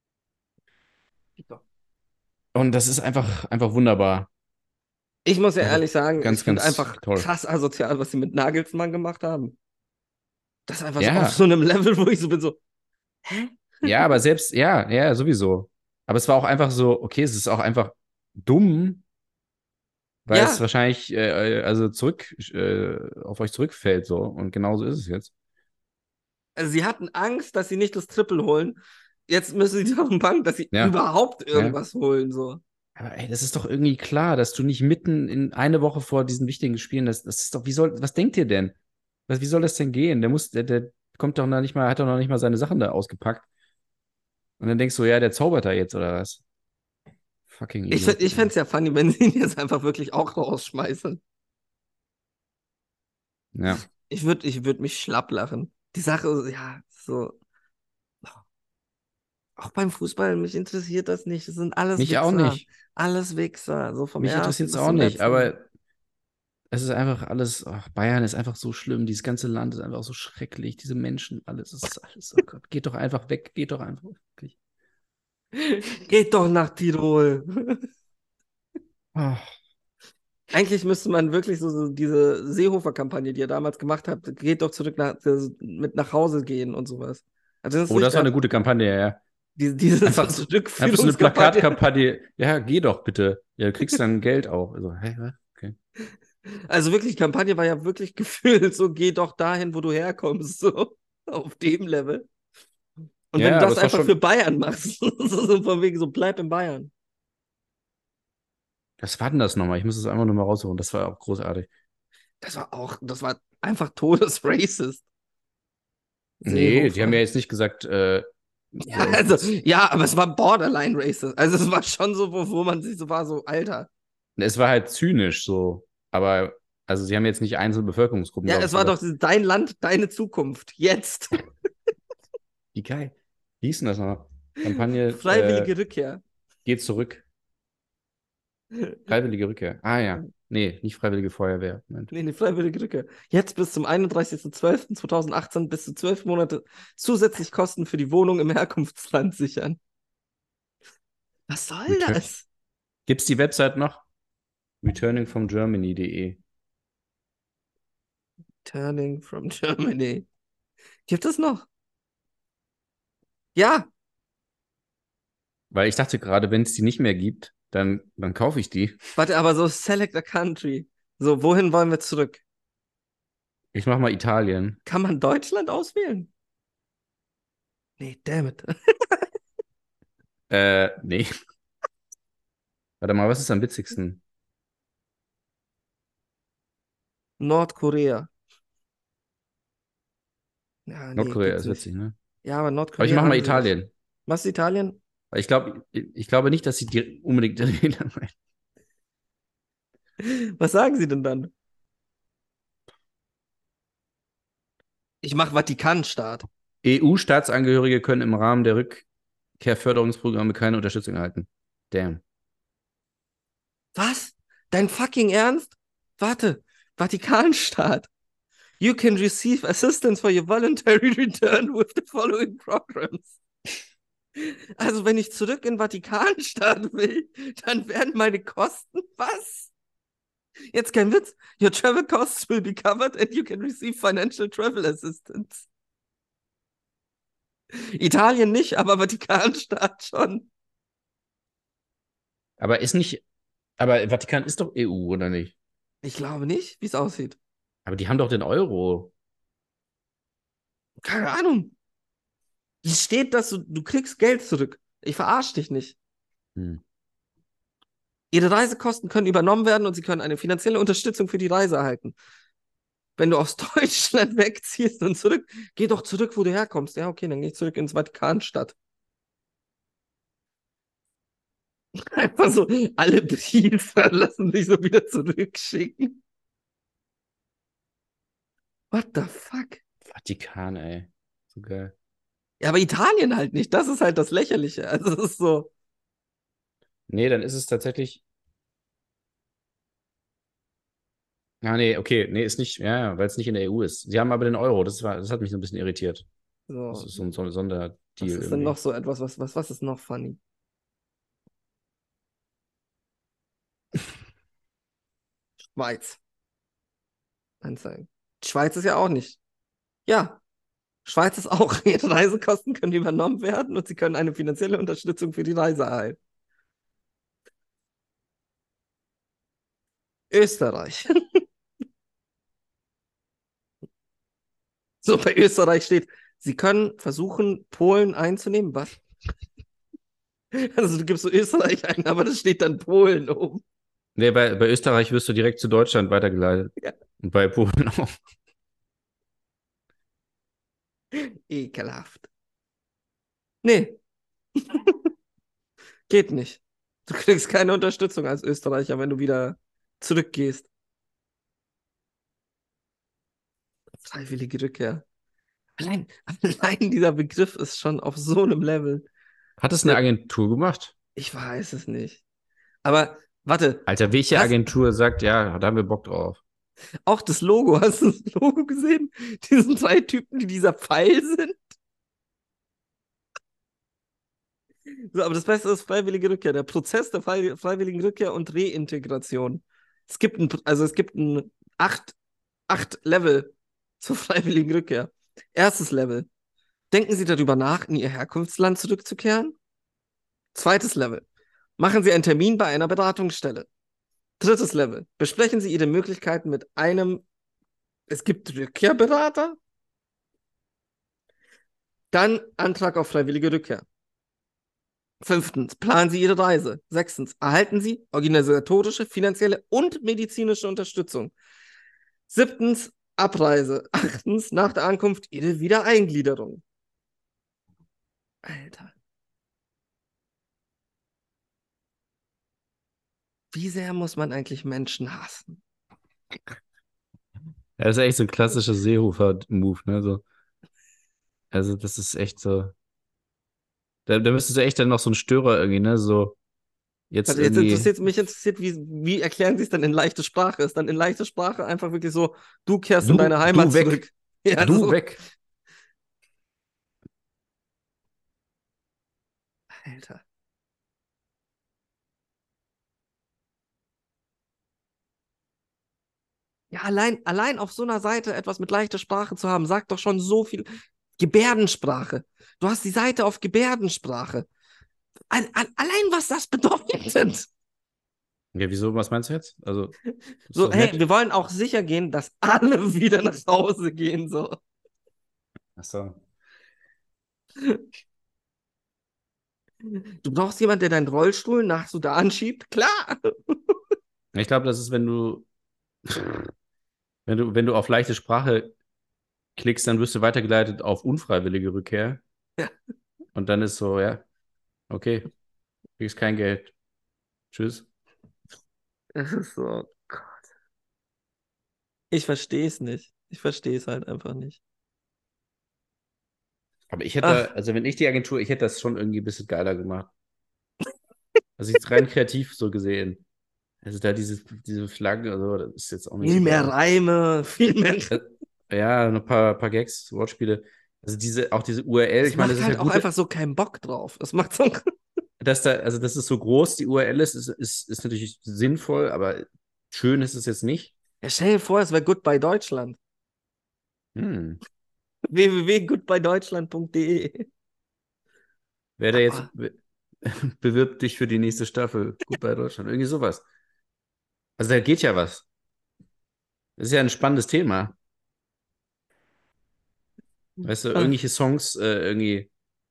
Und das ist einfach, einfach wunderbar. Ich muss ja Einfach ehrlich sagen, ich ganz, finde ganz einfach toll. krass asozial, was sie mit Nagelsmann gemacht haben. Das ist einfach so auf Ja, so einem Level, wo ich so bin, so, hä? ja, aber selbst, ja, ja, sowieso. Aber es war auch einfach so, okay, es ist auch einfach dumm, weil es Ja, wahrscheinlich äh, also zurück äh, auf euch zurückfällt so und genauso ist es jetzt. also sie hatten Angst, dass sie nicht das Triple holen. Jetzt müssen sie auf den Bank, dass sie Ja, überhaupt ja. irgendwas holen, so. Aber ey, das ist doch irgendwie klar, dass du nicht mitten in eine Woche vor diesen wichtigen Spielen, das, das ist doch, wie soll, was denkt ihr denn? Was, wie soll das denn gehen? Der muss, der, der kommt doch noch nicht mal, hat doch noch nicht mal seine Sachen da ausgepackt. Und dann denkst du, ja, der zaubert da jetzt oder was? Fucking Ich, fä- ich Idioten, fände ey. es ja funny, wenn sie ihn jetzt einfach wirklich auch rausschmeißen. Ja. Ich würde ich würd mich schlapp lachen. Die Sache, ja, so, auch beim Fußball, mich interessiert das nicht. Das sind alles Mich auch Wichser. nicht. Alles Wichser. So vom Mich interessiert ersten es bis auch zum nicht, letzten. aber es ist einfach alles, ach, Bayern ist einfach so schlimm, dieses ganze Land ist einfach so schrecklich, diese Menschen, alles ist alles, oh Gott, geht doch einfach weg, geht doch einfach wirklich. Geht doch nach Tirol. Ah, Eigentlich müsste man wirklich so, so diese Seehofer-Kampagne, die er damals gemacht hat, geht doch zurück nach, mit nach Hause gehen und sowas. Also das ist oh, das richtig, war eine gute Kampagne, ja. diese, diese Einfach so, einfach so eine Rückführungskampagne. Plakatkampagne. Ja, geh doch bitte. Ja, du kriegst dann Geld auch. Also, hä, was? Okay. Also wirklich, Kampagne war ja wirklich gefühlt so, geh doch dahin, wo du herkommst, so auf dem Level. Und Ja, wenn du aber das es war einfach schon- für Bayern machst, so, so von wegen so, bleib in Bayern. Was war denn das nochmal? Ich muss es einfach nochmal raussuchen. Das war auch großartig. Das war auch, das war einfach todesracist. Nee, die haben ja Seehofer. jetzt nicht gesagt, äh, Ja, so, also, ja, aber es war borderline racist. Also es war schon so, wo, wo man sich so war, so, Alter. es war halt zynisch so. Aber, also sie haben jetzt nicht einzelne Bevölkerungsgruppen, Ja, glaube es ich, war doch gesagt. dieses, dein Land, deine Zukunft. Jetzt. Wie geil. Wie hieß denn das nochmal? Kampagne, Freiwillige äh, Rückkehr. geht zurück. Freiwillige Rückkehr. Ah ja. Nee, nicht Freiwillige Feuerwehr. Moment. Nee, eine freiwillige Rückkehr. Jetzt bis zum einunddreißigsten zwölften zweitausendachtzehn bis zu zwölf Monate zusätzlich Kosten für die Wohnung im Herkunftsland sichern. Was soll Return das? Gibt's die Website noch? returning from germany punkt de. Turning from Germany. Gibt es noch? Ja. Weil ich dachte gerade, wenn es die nicht mehr gibt, dann, dann kaufe ich die. Warte, aber so select a country. So, wohin wollen wir zurück? Ich mache mal Italien. Kann man Deutschland auswählen? Nee, damn it. Äh, nee. Warte mal, was ist am witzigsten? Nordkorea. Ja, nee, Nordkorea gibt's ist nicht. witzig, ne? Ja, aber Aber Nordkorea ich mache mal haben sie nicht. Italien. Was ist Italien? Weil ich glaube, ich glaube nicht, dass sie die unbedingt Italiener meinen. Was sagen sie denn dann? Ich mache Vatikanstaat. E U-Staatsangehörige können im Rahmen der Rückkehrförderungsprogramme keine Unterstützung erhalten. Damn. Was? Dein fucking Ernst? Warte, Vatikanstaat. You can receive assistance for your voluntary return with the following programs. Also, wenn ich zurück in Vatikanstaat will, dann werden meine Kosten was? Jetzt kein Witz. Your travel costs will be covered and you can receive financial travel assistance. Italien nicht, aber Vatikanstaat schon. Aber ist nicht, aber Vatikan ist doch E U, oder nicht? Ich glaube nicht, wie es aussieht. Aber die haben doch den Euro. Keine Ahnung. Hier steht, dass du, du kriegst Geld zurück. Ich verarsche dich nicht. Hm. Ihre Reisekosten können übernommen werden und Sie können eine finanzielle Unterstützung für die Reise erhalten. Wenn du aus Deutschland wegziehst und zurück, geh doch zurück, wo du herkommst. Ja, okay, dann geh ich zurück ins Vatikanstadt. Einfach so, alle Briefe lassen sich so wieder zurückschicken. What the fuck? Vatikan, ey. So geil. Ja, aber Italien halt nicht. Das ist halt das Lächerliche. Also, es ist so. Nee, dann ist es tatsächlich. Ah, nee, okay. Nee, ist nicht, ja, ja, weil es nicht in der E U ist. Sie haben aber den Euro. Das war, das hat mich so ein bisschen irritiert. so. Das ist so ein, so ein Sonderdeal Was ist denn irgendwie. noch so etwas? Was, was, was ist noch funny? Schweiz. Anzeigen. Schweiz ist ja auch nicht. Ja, Schweiz ist auch. Ihre Reisekosten können übernommen werden und Sie können eine finanzielle Unterstützung für die Reise erhalten. Österreich. So, bei Österreich steht, Sie können versuchen, Polen einzunehmen. Was? Also du gibst so Österreich ein, aber das steht dann Polen oben. Nee, bei, bei Österreich wirst du direkt zu Deutschland weitergeleitet. Ja. Und bei Polen auch. Ekelhaft. Nee. Geht nicht. Du kriegst keine Unterstützung als Österreicher, wenn du wieder zurückgehst. Freiwillige Rückkehr. Allein, allein dieser Begriff ist schon auf so einem Level. Hat es eine Agentur gemacht? Ich weiß es nicht. Aber warte, Alter, welche Hast- Agentur sagt, ja, da haben wir Bock drauf? auch das Logo, hast du das Logo gesehen? Diesen drei Typen, die dieser Pfeil sind? So, aber das Beste ist freiwillige Rückkehr. Der Prozess der frei- freiwilligen Rückkehr und Reintegration. Es gibt ein, also es gibt ein acht, acht Level zur freiwilligen Rückkehr. Erstes Level. Denken Sie darüber nach, in Ihr Herkunftsland zurückzukehren? Zweites Level. Machen Sie einen Termin bei einer Beratungsstelle. Drittes Level. Besprechen Sie Ihre Möglichkeiten mit einem, es gibt Rückkehrberater. Dann Antrag auf freiwillige Rückkehr. Fünftens, planen Sie Ihre Reise. Sechstens, erhalten Sie organisatorische, finanzielle und medizinische Unterstützung. Siebtens, Abreise. Achtens, nach der Ankunft Ihre Wiedereingliederung. Alter. Wie sehr muss man eigentlich Menschen hassen? Ja, das ist echt so ein klassischer Seehofer-Move, ne? So, also, das ist echt so. Da, da müsstest du echt dann noch so ein Störer irgendwie, ne? So, jetzt Also jetzt irgendwie. interessiert mich interessiert, wie, wie erklären Sie es dann in leichte Sprache? Ist dann in leichte Sprache einfach wirklich so, du kehrst in Du, deine Heimat du weg. zurück. Ja, Du so. weg. Alter. Ja, allein, allein auf so einer Seite etwas mit leichter Sprache zu haben, sagt doch schon so viel. Gebärdensprache. Du hast die Seite auf Gebärdensprache. Al al allein was das bedeutet. Ja, wieso? Was meinst du jetzt? Also, das ist So, doch hey, nett. wir wollen auch sicher gehen, dass alle wieder nach Hause gehen. So. Ach so. Du brauchst jemanden, der deinen Rollstuhl nach Sudan schiebt? Klar. Ich glaube, das ist, wenn du, wenn du, wenn du auf leichte Sprache klickst, dann wirst du weitergeleitet auf unfreiwillige Rückkehr. Ja. Und dann ist so, ja, okay, kriegst kein Geld. Tschüss. Es ist so, Gott. Ich verstehe es nicht. Ich verstehe es halt einfach nicht. Aber ich hätte, Ach, da- also wenn ich die Agentur, ich hätte das schon irgendwie ein bisschen geiler gemacht. Also jetzt rein kreativ so gesehen. Also da diese, diese Flaggen, also das ist jetzt auch nicht viel so mehr geil. Reime, viel mehr. Äh, Ja, ein paar, paar Gags, Wortspiele. Also diese, auch diese U R L, Es ich meine, das macht ist ja halt auch gut, einfach so keinen Bock drauf. Es macht so. dass da, also dass es so groß die U R L ist, ist, ist, ist natürlich sinnvoll, aber schön ist es jetzt nicht. Ja, stell dir vor, es wäre Goodbye Deutschland. Hm. w w w punkt goodbye deutschland punkt d e. Wer da jetzt be bewirbt dich für die nächste Staffel? Gut bei Deutschland. Irgendwie sowas. Also da geht ja was. Das ist ja ein spannendes Thema. Weißt du, irgendwelche Songs äh, irgendwie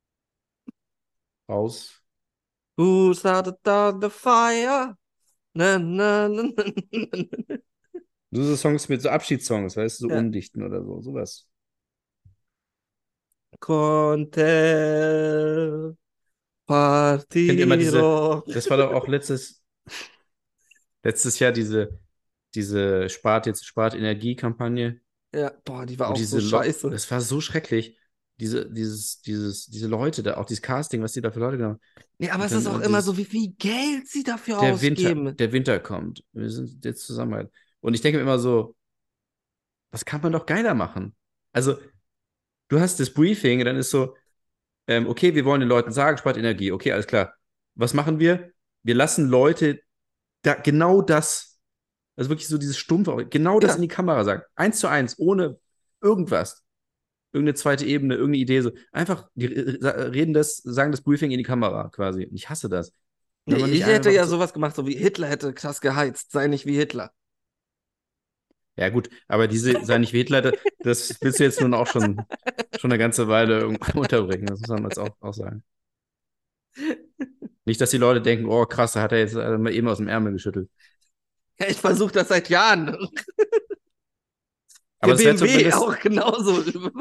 raus. Who started the fire? Na, na, na, na, na. So so Songs mit so Abschiedssongs, weißt du, so Ja. Undichten oder so, sowas. Conte Ich finde immer diese, partiro. das war doch auch letztes, letztes Jahr diese, diese Spart jetzt Spart Energie-Kampagne, Ja, boah, die war wo auch so diese Leute, scheiße. das war so schrecklich. Diese, dieses, dieses, diese Leute da, auch dieses Casting, was die da für Leute genommen haben. Nee, aber Und es ist dann auch äh, immer so, dieses, wie viel Geld sie dafür der Winter, ausgeben. der Winter kommt. Wir sind jetzt zusammen halt. Und ich denke mir immer so, das kann man doch geiler machen. Also, du hast das Briefing, und dann ist so, ähm, okay, wir wollen den Leuten sagen, spart Energie. Okay, alles klar. Was machen wir? Wir lassen Leute da genau das, also wirklich so dieses Stumpfe, genau das in Ja, die Kamera sagen. Eins zu eins, ohne irgendwas. Irgendeine zweite Ebene, irgendeine Idee. So. Einfach, die reden das, sagen das Briefing in die Kamera quasi. Und ich hasse das. nee, Wenn man nicht ich hätte einfach ja so, sowas gemacht, so wie Hitler hätte krass geheizt. Sei nicht wie Hitler. ja, gut, aber diese, sei nicht wie Hitler, das, das willst du jetzt nun auch schon, schon eine ganze Weile irgendwo unterbringen. Das muss man jetzt auch, auch sagen. Nicht, dass die Leute denken, oh krass, da hat er jetzt äh, mal eben aus dem Ärmel geschüttelt. Ja, ich versuche das seit Jahren. Aber Der es wäre B M W zumindest, auch genauso.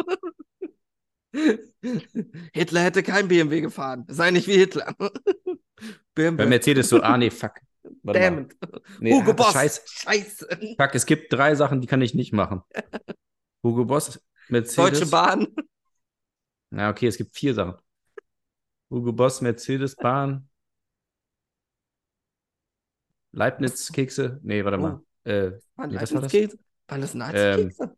Hitler hätte kein B M W gefahren. Sei nicht wie Hitler. bei B M W. Mercedes so, ah nee, fuck. Warte Damn mal. it. Nee, Hugo ah, das Boss. Scheiß. Scheiße. Fuck, es gibt drei Sachen, die kann ich nicht machen. Hugo Boss, Deutsche Mercedes. Bahn. Na, okay, es gibt vier Sachen. Hugo Boss, Mercedes, Bahn, Leibniz-Kekse. Nee, warte mal. Oh, Äh, waren nee, was war das? Leibniz-Kekse? Waren das Ähm, Nazi-Kekse?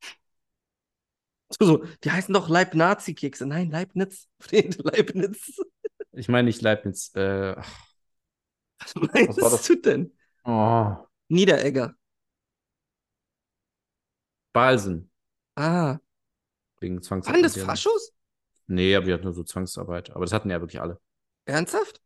So, so, die heißen doch Leib-Nazi-Kekse. Nein, Leibniz. Fred, Leibniz. ich meine nicht Leibniz. Äh, ach, Was was war meinst das? du denn? Oh, Niederegger. Balsen. Ah, Wegen waren das Zwangsarbeit. Ja. Faschos? Nee, aber die hatten nur so Zwangsarbeit. Aber das hatten ja wirklich alle. Ernsthaft?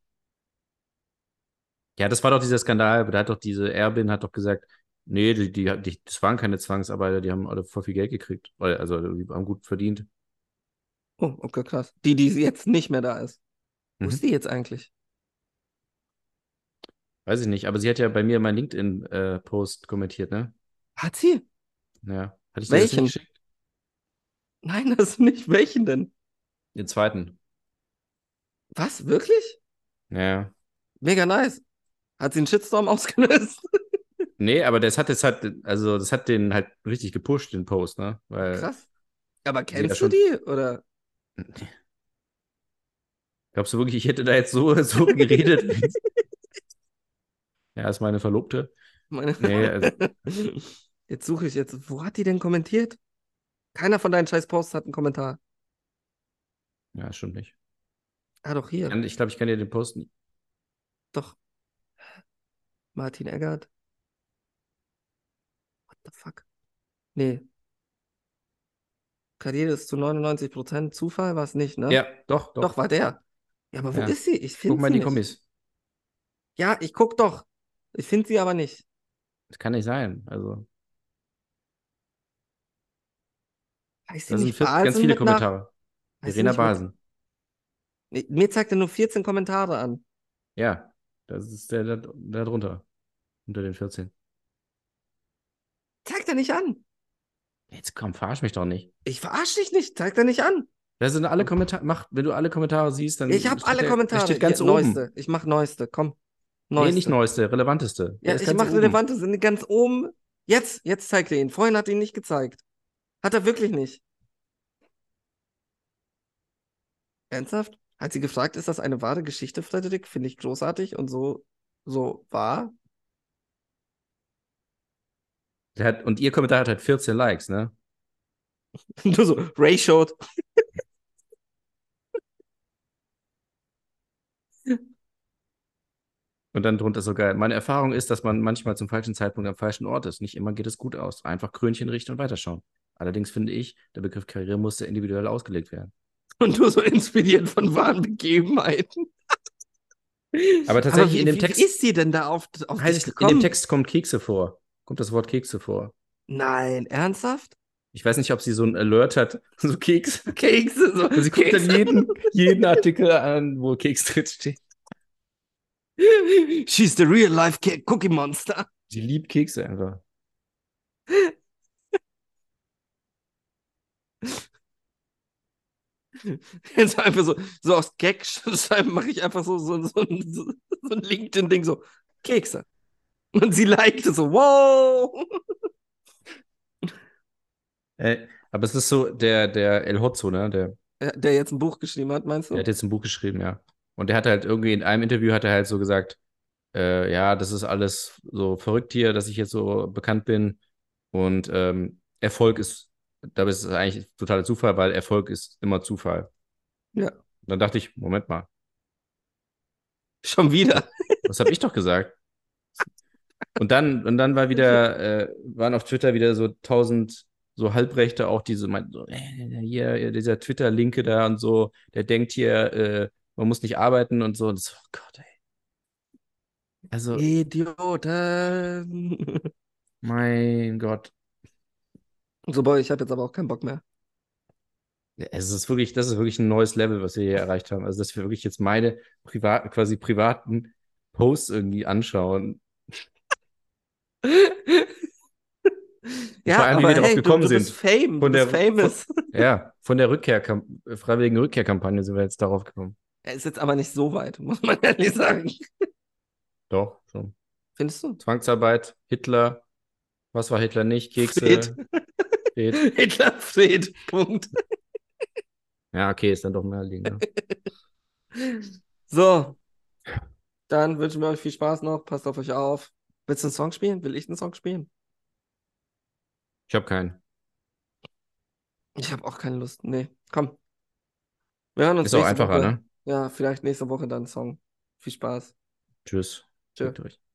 Ja, das war doch dieser Skandal. Da hat doch diese Erbin hat doch gesagt, nee, die, die, die, das waren keine Zwangsarbeiter, die haben alle voll viel Geld gekriegt. Weil- Also die haben gut verdient. Oh, okay, krass. Die, die jetzt nicht mehr da ist. Wo ist Mhm. die jetzt eigentlich? Weiß ich nicht, aber sie hat ja bei mir meinen LinkedIn-Post kommentiert, ne? Hat sie? Ja. Hatte ich dir das nicht Welchen? geschickt? Nein, das nicht. Welchen denn? Den zweiten. Was? Wirklich? Ja. Mega nice. Hat sie einen Shitstorm ausgelöst? Nee, aber das hat das hat, also das hat den halt richtig gepusht, den Post, ne? Weil Krass. Aber sie ja kennst du schon. die? Oder? Glaubst du wirklich, ich hätte da jetzt so, so geredet? Ja, ist meine Verlobte. Meine Nee, also, Jetzt suche ich jetzt. Wo hat die denn kommentiert? Keiner von deinen scheiß Posts hat einen Kommentar. ja, stimmt nicht. Ah, doch Ich hier. glaube, ich, glaub, ich kann dir den Post nicht. Doch. Martin Eggert. What the fuck? Nee. Karriere ist zu neunundneunzig Prozent Zufall, war es nicht, ne? Ja, doch, Doch, doch. war der. Ja, aber wo Ja. ist sie? Ich Guck finde mal sie in die nicht. Kommis. Ja, ich guck doch. Ich finde sie aber nicht. Das kann nicht sein. Also, Heißt sie da sind nicht vier, ganz Balsen viele mit nach? Kommentare. Heißt sie Verena nicht mit? Basen. Nee, mir zeigt er nur vierzehn Kommentare an. Ja, das ist der da, da drunter. Unter den vierzehn. Zeigt er nicht an. Jetzt komm, verarsch mich doch nicht. Ich verarsche dich nicht. Zeigt er nicht an. Da sind alle Kommentare. Mach, wenn du alle Kommentare siehst, Ich dann habe steht alle der, der Kommentare. steht Hier, ganz oben. neueste. Ich mach neueste. Komm. Nee, nicht Neueste. neueste, relevanteste. Der Ja, ist ich ganz mach oben. relevante. Sind die ganz oben. Jetzt, jetzt zeigt er ihn. Vorhin hat er ihn nicht gezeigt. Hat er wirklich nicht. Ernsthaft? Hat sie gefragt, ist das eine wahre Geschichte, Frederik? Finde ich großartig und so, so wahr. Der hat, und ihr Kommentar hat halt vierzehn Likes, ne? Nur so, Ray showed. Und dann drunter so geil. Meine Erfahrung ist, dass man manchmal zum falschen Zeitpunkt am falschen Ort ist. Nicht immer geht es gut aus. Einfach Krönchen richten und weiterschauen. Allerdings finde ich, der Begriff Karriere musste individuell ausgelegt werden. Und nur so inspiriert von wahren Begebenheiten. Aber Aber tatsächlich in wie, dem wie, Text, wie ist sie denn da auf, auf heißt dich es, in dem gekommen? Text kommt Kekse vor. Kommt das Wort Kekse vor. Nein, ernsthaft? Ich weiß nicht, ob sie so ein Alert hat, so Keks. Kekse, so. Und sie guckt dann Kekse. jeden, jeden Artikel an, wo Keks drin steht. She's the real life Cookie Monster. Sie liebt Kekse einfach. Jetzt einfach so, so aus Gag schreiben mache ich einfach so, so, so, ein- so, so ein LinkedIn-Ding, so Kekse. Und sie likte so, wow. Äh, aber es ist so, der, der El Hotzo, ne? Der, Der, der jetzt ein Buch geschrieben hat, meinst der du? hat jetzt ein Buch geschrieben, ja. Und der hat halt irgendwie in einem Interview hat er halt so gesagt, äh, ja, das ist alles so verrückt hier, dass ich jetzt so bekannt bin. Und ähm, Erfolg ist, dabei ist es eigentlich totaler Zufall, weil Erfolg ist immer Zufall. Ja, Und dann dachte ich, Moment mal, schon wieder. das habe ich doch gesagt. Und dann, und dann war wieder, äh, waren auf Twitter wieder so tausend so Halbrechte auch, die so meinten, so, äh, hier, dieser Twitter-Linke da und so, der denkt hier, äh, man muss nicht arbeiten und so. Und so, oh Gott, ey. Also, Idioten. mein Gott. So, boy, ich habe jetzt aber auch keinen Bock mehr. Es ist wirklich, das ist wirklich ein neues Level, was wir hier erreicht haben. Also, dass wir wirklich jetzt meine privat, quasi privaten Posts irgendwie anschauen. Und vor Ja, allem, wie aber wir darauf hey, du, gekommen du bist sind. Fame, du Von bist der, von, famous. ja, von der Rückkehr, freiwilligen Rückkehrkampagne sind wir jetzt darauf gekommen. Er ist jetzt aber nicht so weit, muss man ehrlich sagen. Doch, schon. Findest du? Zwangsarbeit, Hitler, was war Hitler nicht? Fred. Kekse, Fred. Hitler, Fred. Punkt. Ja, okay, ist dann doch naheliegend. Ne? So, dann wünschen wir euch viel Spaß noch. Passt auf euch auf. Willst du einen Song spielen? Will ich einen Song spielen? Ich habe keinen. Ich habe auch keine Lust. Nee, komm. Wir hören uns Ist auch nächste einfacher, Woche. ne? Ja, vielleicht nächste Woche dann einen Song. Viel Spaß. Tschüss. Tschö. Fickt euch.